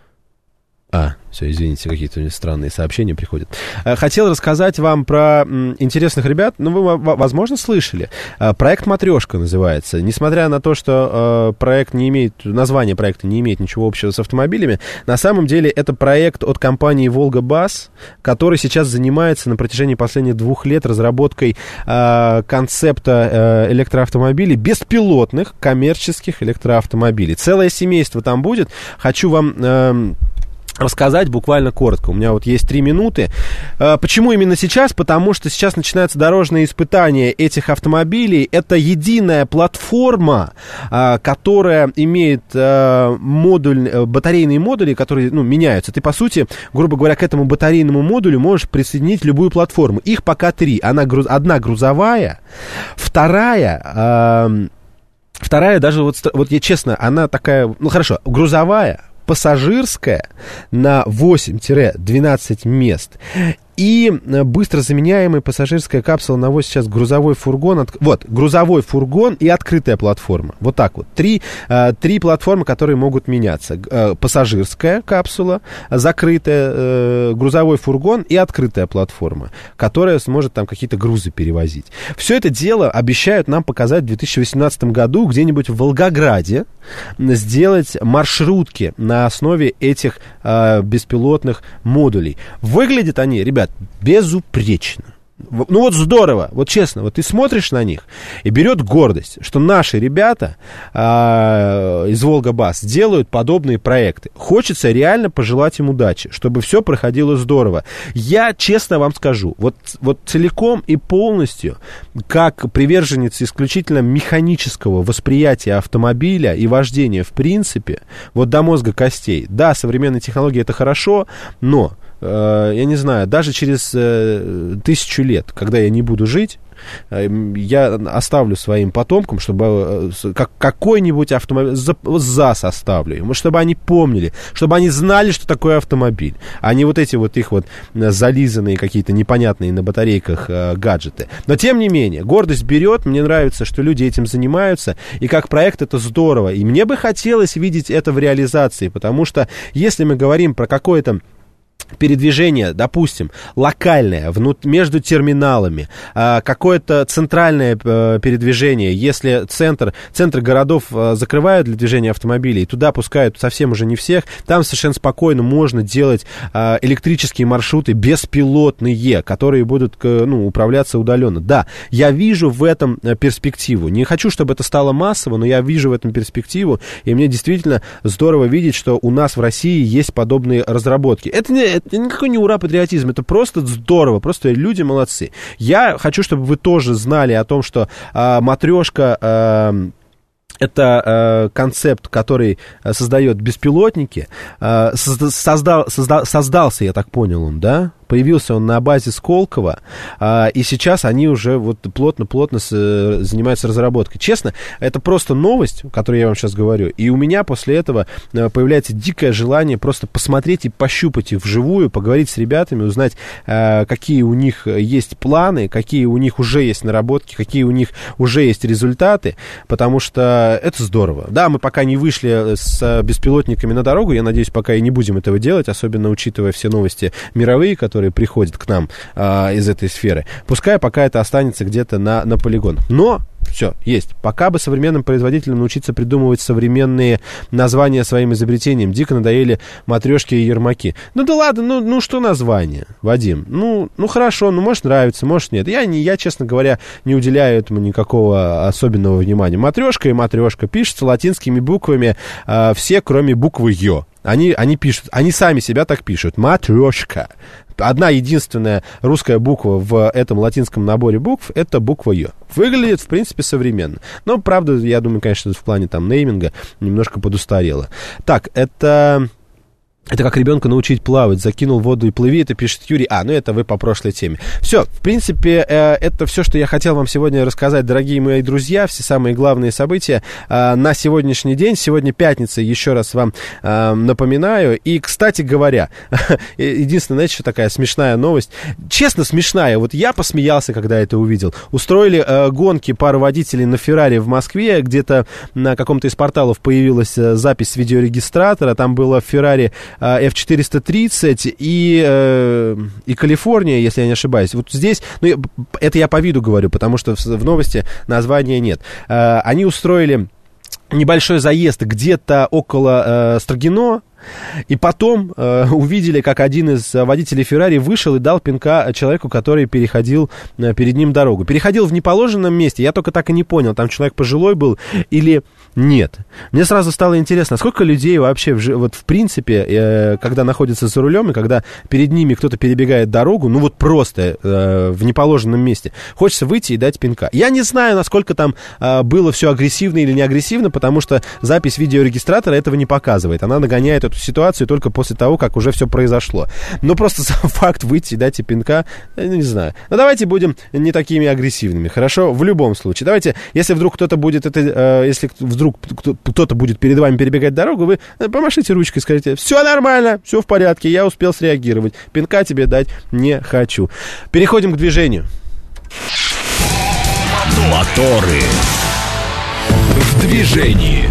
А, все, извините, какие-то странные сообщения приходят. Хотел рассказать вам про м, интересных ребят. Ну, вы, возможно, слышали. Проект «Матрешка» называется. Несмотря на то, что э, проект не имеет, название проекта не имеет ничего общего с автомобилями, на самом деле это проект от компании «Волга-Бас», который сейчас занимается на протяжении последних двух лет разработкой э, концепта э, электроавтомобилей, беспилотных коммерческих электроавтомобилей. Целое семейство там будет. Хочу вам... Э, рассказать буквально коротко. У меня вот есть три минуты. Почему именно сейчас? Потому что сейчас начинаются дорожные испытания этих автомобилей. Это единая платформа, которая имеет модуль, батарейные модули, которые, ну, меняются. Ты, по сути, грубо говоря, к этому батарейному модулю можешь присоединить любую платформу. Их пока три. Она, одна грузовая, вторая... Вторая даже, вот, вот я честно, она такая... Ну, хорошо, грузовая, пассажирская на восемь-двенадцать мест и быстро заменяемая пассажирская капсула на восемь, сейчас грузовой фургон, от... вот, грузовой фургон и открытая платформа. Вот так вот. Три, э, три платформы, которые могут меняться. Э, пассажирская капсула, закрытая, э, грузовой фургон и открытая платформа, которая сможет там какие-то грузы перевозить. Все это дело обещают нам показать в две тысячи восемнадцатом году где-нибудь в Волгограде, сделать маршрутки на основе этих э, беспилотных модулей. Выглядят они, ребят, безупречно. Ну вот здорово, вот честно, вот ты смотришь на них и берет гордость, что наши ребята а, из Волга-Бас делают подобные проекты. Хочется реально пожелать им удачи, чтобы все проходило здорово. Я честно вам скажу, вот, вот целиком и полностью, как приверженец исключительно механического восприятия автомобиля и вождения в принципе, вот до мозга костей, да, современные технологии это хорошо, но я не знаю, даже через э, тысячу лет, когда я не буду жить, э, я оставлю своим потомкам, чтобы э, как, какой-нибудь автомобиль, ЗАЗ оставлю, чтобы они помнили, чтобы они знали, что такое автомобиль, а не вот эти вот их вот зализанные какие-то непонятные на батарейках э, гаджеты. Но тем не менее, гордость берет, мне нравится, что люди этим занимаются, и как проект это здорово, и мне бы хотелось видеть это в реализации, потому что если мы говорим про какое-то передвижение, допустим, локальное, внут- между терминалами, э, какое-то центральное э, передвижение, если центр, центры городов э, закрывают для движения автомобилей, туда пускают совсем уже не всех, там совершенно спокойно можно делать э, электрические маршруты беспилотные, которые будут э, ну, управляться удаленно. Да, я вижу в этом э, перспективу. Не хочу, чтобы это стало массово, но я вижу в этом перспективу, и мне действительно здорово видеть, что у нас в России есть подобные разработки. Это, не, это никакой не ура-патриотизм, это просто здорово, просто люди молодцы. Я хочу, чтобы вы тоже знали о том, что э, матрешка... Э, Это э, концепт, который э, создает беспилотники. Э, создал, создал, создался, я так понял, он, да? Появился он на базе Сколково, а, и сейчас они уже вот плотно-плотно с, занимаются разработкой. Честно, это просто новость, которую я вам сейчас говорю, и у меня после этого появляется дикое желание просто посмотреть и пощупать их вживую, поговорить с ребятами, узнать, а, какие у них есть планы, какие у них уже есть наработки, какие у них уже есть результаты, потому что это здорово. Да, мы пока не вышли с беспилотниками на дорогу, я надеюсь, пока и не будем этого делать, особенно учитывая все новости мировые, которые приходят к нам а, из этой сферы. Пускай пока это останется где-то на, на полигонах. Но все, есть. Пока бы современным производителям научиться придумывать современные названия своим изобретениям. Дико надоели матрешки и ермаки. Ну да ладно, ну, ну что название, Вадим? Ну, ну хорошо, ну может нравится, может нет. Я, не, я, честно говоря, не уделяю этому никакого особенного внимания. Матрешка и матрешка пишется латинскими буквами а, все, кроме буквы Ё. Они, они пишут, они сами себя так пишут. Матрешка. Одна единственная русская буква в этом латинском наборе букв — это буква Ё. Выглядит, в принципе, современно. Но, правда, я думаю, конечно, в плане там нейминга немножко подустарело. Так, это... Это как ребенка научить плавать. Закинул в воду и плыви, это пишет Юрий. А, ну это вы по прошлой теме. Все, в принципе, э, это все, что я хотел вам сегодня рассказать, дорогие мои друзья. Все самые главные события э, на сегодняшний день. Сегодня пятница, еще раз вам э, напоминаю. И, кстати говоря, единственное, знаете, что такая смешная новость. Честно, смешная. Вот я посмеялся, когда это увидел. Устроили э, гонки пару водителей на Феррари в Москве. Где-то на каком-то из порталов появилась э, запись с видеорегистратора. Там было Феррари эф четыреста тридцать и, э, и Калифорния, если я не ошибаюсь. Вот здесь, ну, это я по виду говорю, потому что в, в новости названия нет. Э, они устроили небольшой заезд где-то около э, Строгино, и потом э, увидели, как один из водителей Феррари вышел и дал пинка человеку, который переходил э, перед ним дорогу. Переходил в неположенном месте, я только так и не понял, там человек пожилой был или нет. Мне сразу стало интересно, сколько людей вообще, в, вот в принципе, э, когда находятся за рулем, и когда перед ними кто-то перебегает дорогу, ну вот просто э, в неположенном месте, хочется выйти и дать пинка. Я не знаю, насколько там э, было все агрессивно или не агрессивно, потому что запись видеорегистратора этого не показывает. Она нагоняет эту ситуацию только после того, как уже все произошло. Но просто сам факт выйти и дать и пинка, ну, не знаю. Но давайте будем не такими агрессивными, хорошо? В любом случае. Давайте, если вдруг кто-то будет, это, э, если вдруг кто-то будет перед вами перебегать дорогу, вы помашите ручкой и скажите: все нормально, все в порядке, я успел среагировать. Пинка тебе дать не хочу. Переходим к движению. Моторы. В движении.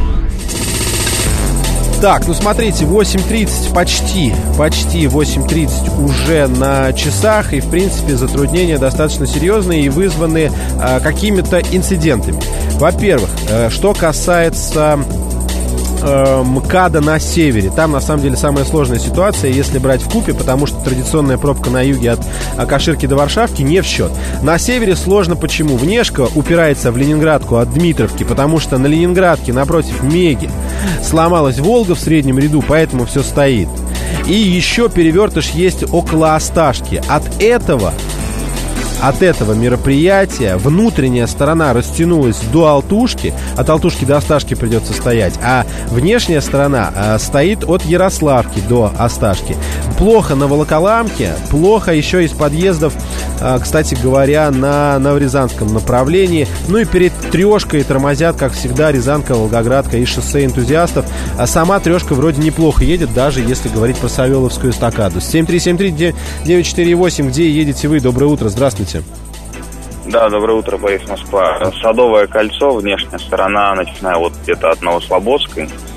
Так, ну смотрите, восемь тридцать, почти, почти восемь тридцать уже на часах, и, в принципе, затруднения достаточно серьезные и вызваны а, какими-то инцидентами. Во-первых, а, что касается а, МКАДа на севере, там, на самом деле, самая сложная ситуация, если брать вкупе, потому что традиционная пробка на юге от а, Каширки до Варшавки не в счет. На севере сложно почему? Внешка упирается в Ленинградку от Дмитровки, потому что на Ленинградке напротив Меги сломалась Волга в среднем ряду, поэтому все стоит. И еще перевертыш есть около Осташки. От этого, от этого мероприятия внутренняя сторона растянулась до Алтушки. От Алтушки до Осташки придется стоять. А внешняя сторона а, стоит от Ярославки до Осташки. Плохо на Волоколамке, плохо еще из подъездов, а, кстати говоря, на Новорязанском направлении. Ну и перед трешкой тормозят, как всегда, Рязанка, Волгоградка и шоссе энтузиастов. А сама трешка вроде неплохо едет, даже если говорить про Савеловскую эстакаду. семь три семь три девять четыре восемь, где едете вы? Доброе утро, здравствуйте. Да, доброе утро, Борис, Москва. Садовое кольцо, внешняя сторона, начиная вот где-то от Новослободской,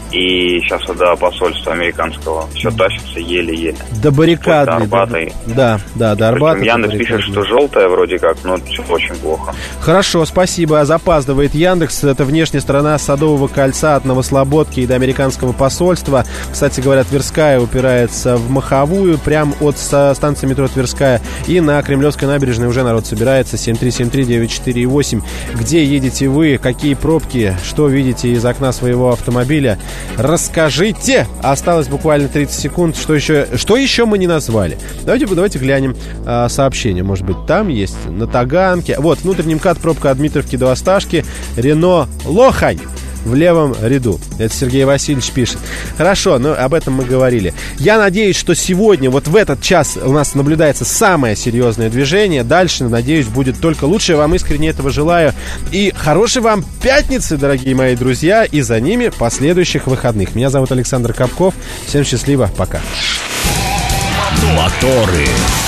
И сейчас вот до посольства американского все тащится еле-еле. До баррикады. Вот до Арбата. Да, да, до Арбата. Яндекс пишет, что желтая вроде как, но все очень плохо. Хорошо, спасибо. Запаздывает Яндекс. Это внешняя сторона Садового кольца от Новослободки и до американского посольства. Кстати говоря, Тверская упирается в Маховую, прям от станции метро Тверская. И на Кремлевской набережной уже народ собирается. семь три семь три девять четыре восемь. Где едете вы? Какие пробки? Что видите из окна своего автомобиля? Расскажите. Осталось буквально тридцать секунд. Что еще, что еще мы не назвали? Давайте, давайте глянем а, сообщение. Может быть, там есть на Таганке. Вот, внутренний МКАД, пробка от Дмитровки до Осташки. Рено Лохань в левом ряду. Это Сергей Васильевич пишет. Хорошо, но об этом мы говорили. Я надеюсь, что сегодня, вот в этот час у нас наблюдается самое серьезное движение. Дальше, надеюсь, будет только лучше. Я вам искренне этого желаю. И хорошей вам пятницы, дорогие мои друзья, и за ними последующих выходных. Меня зовут Александр Капков. Всем счастливо. Пока. Моторы.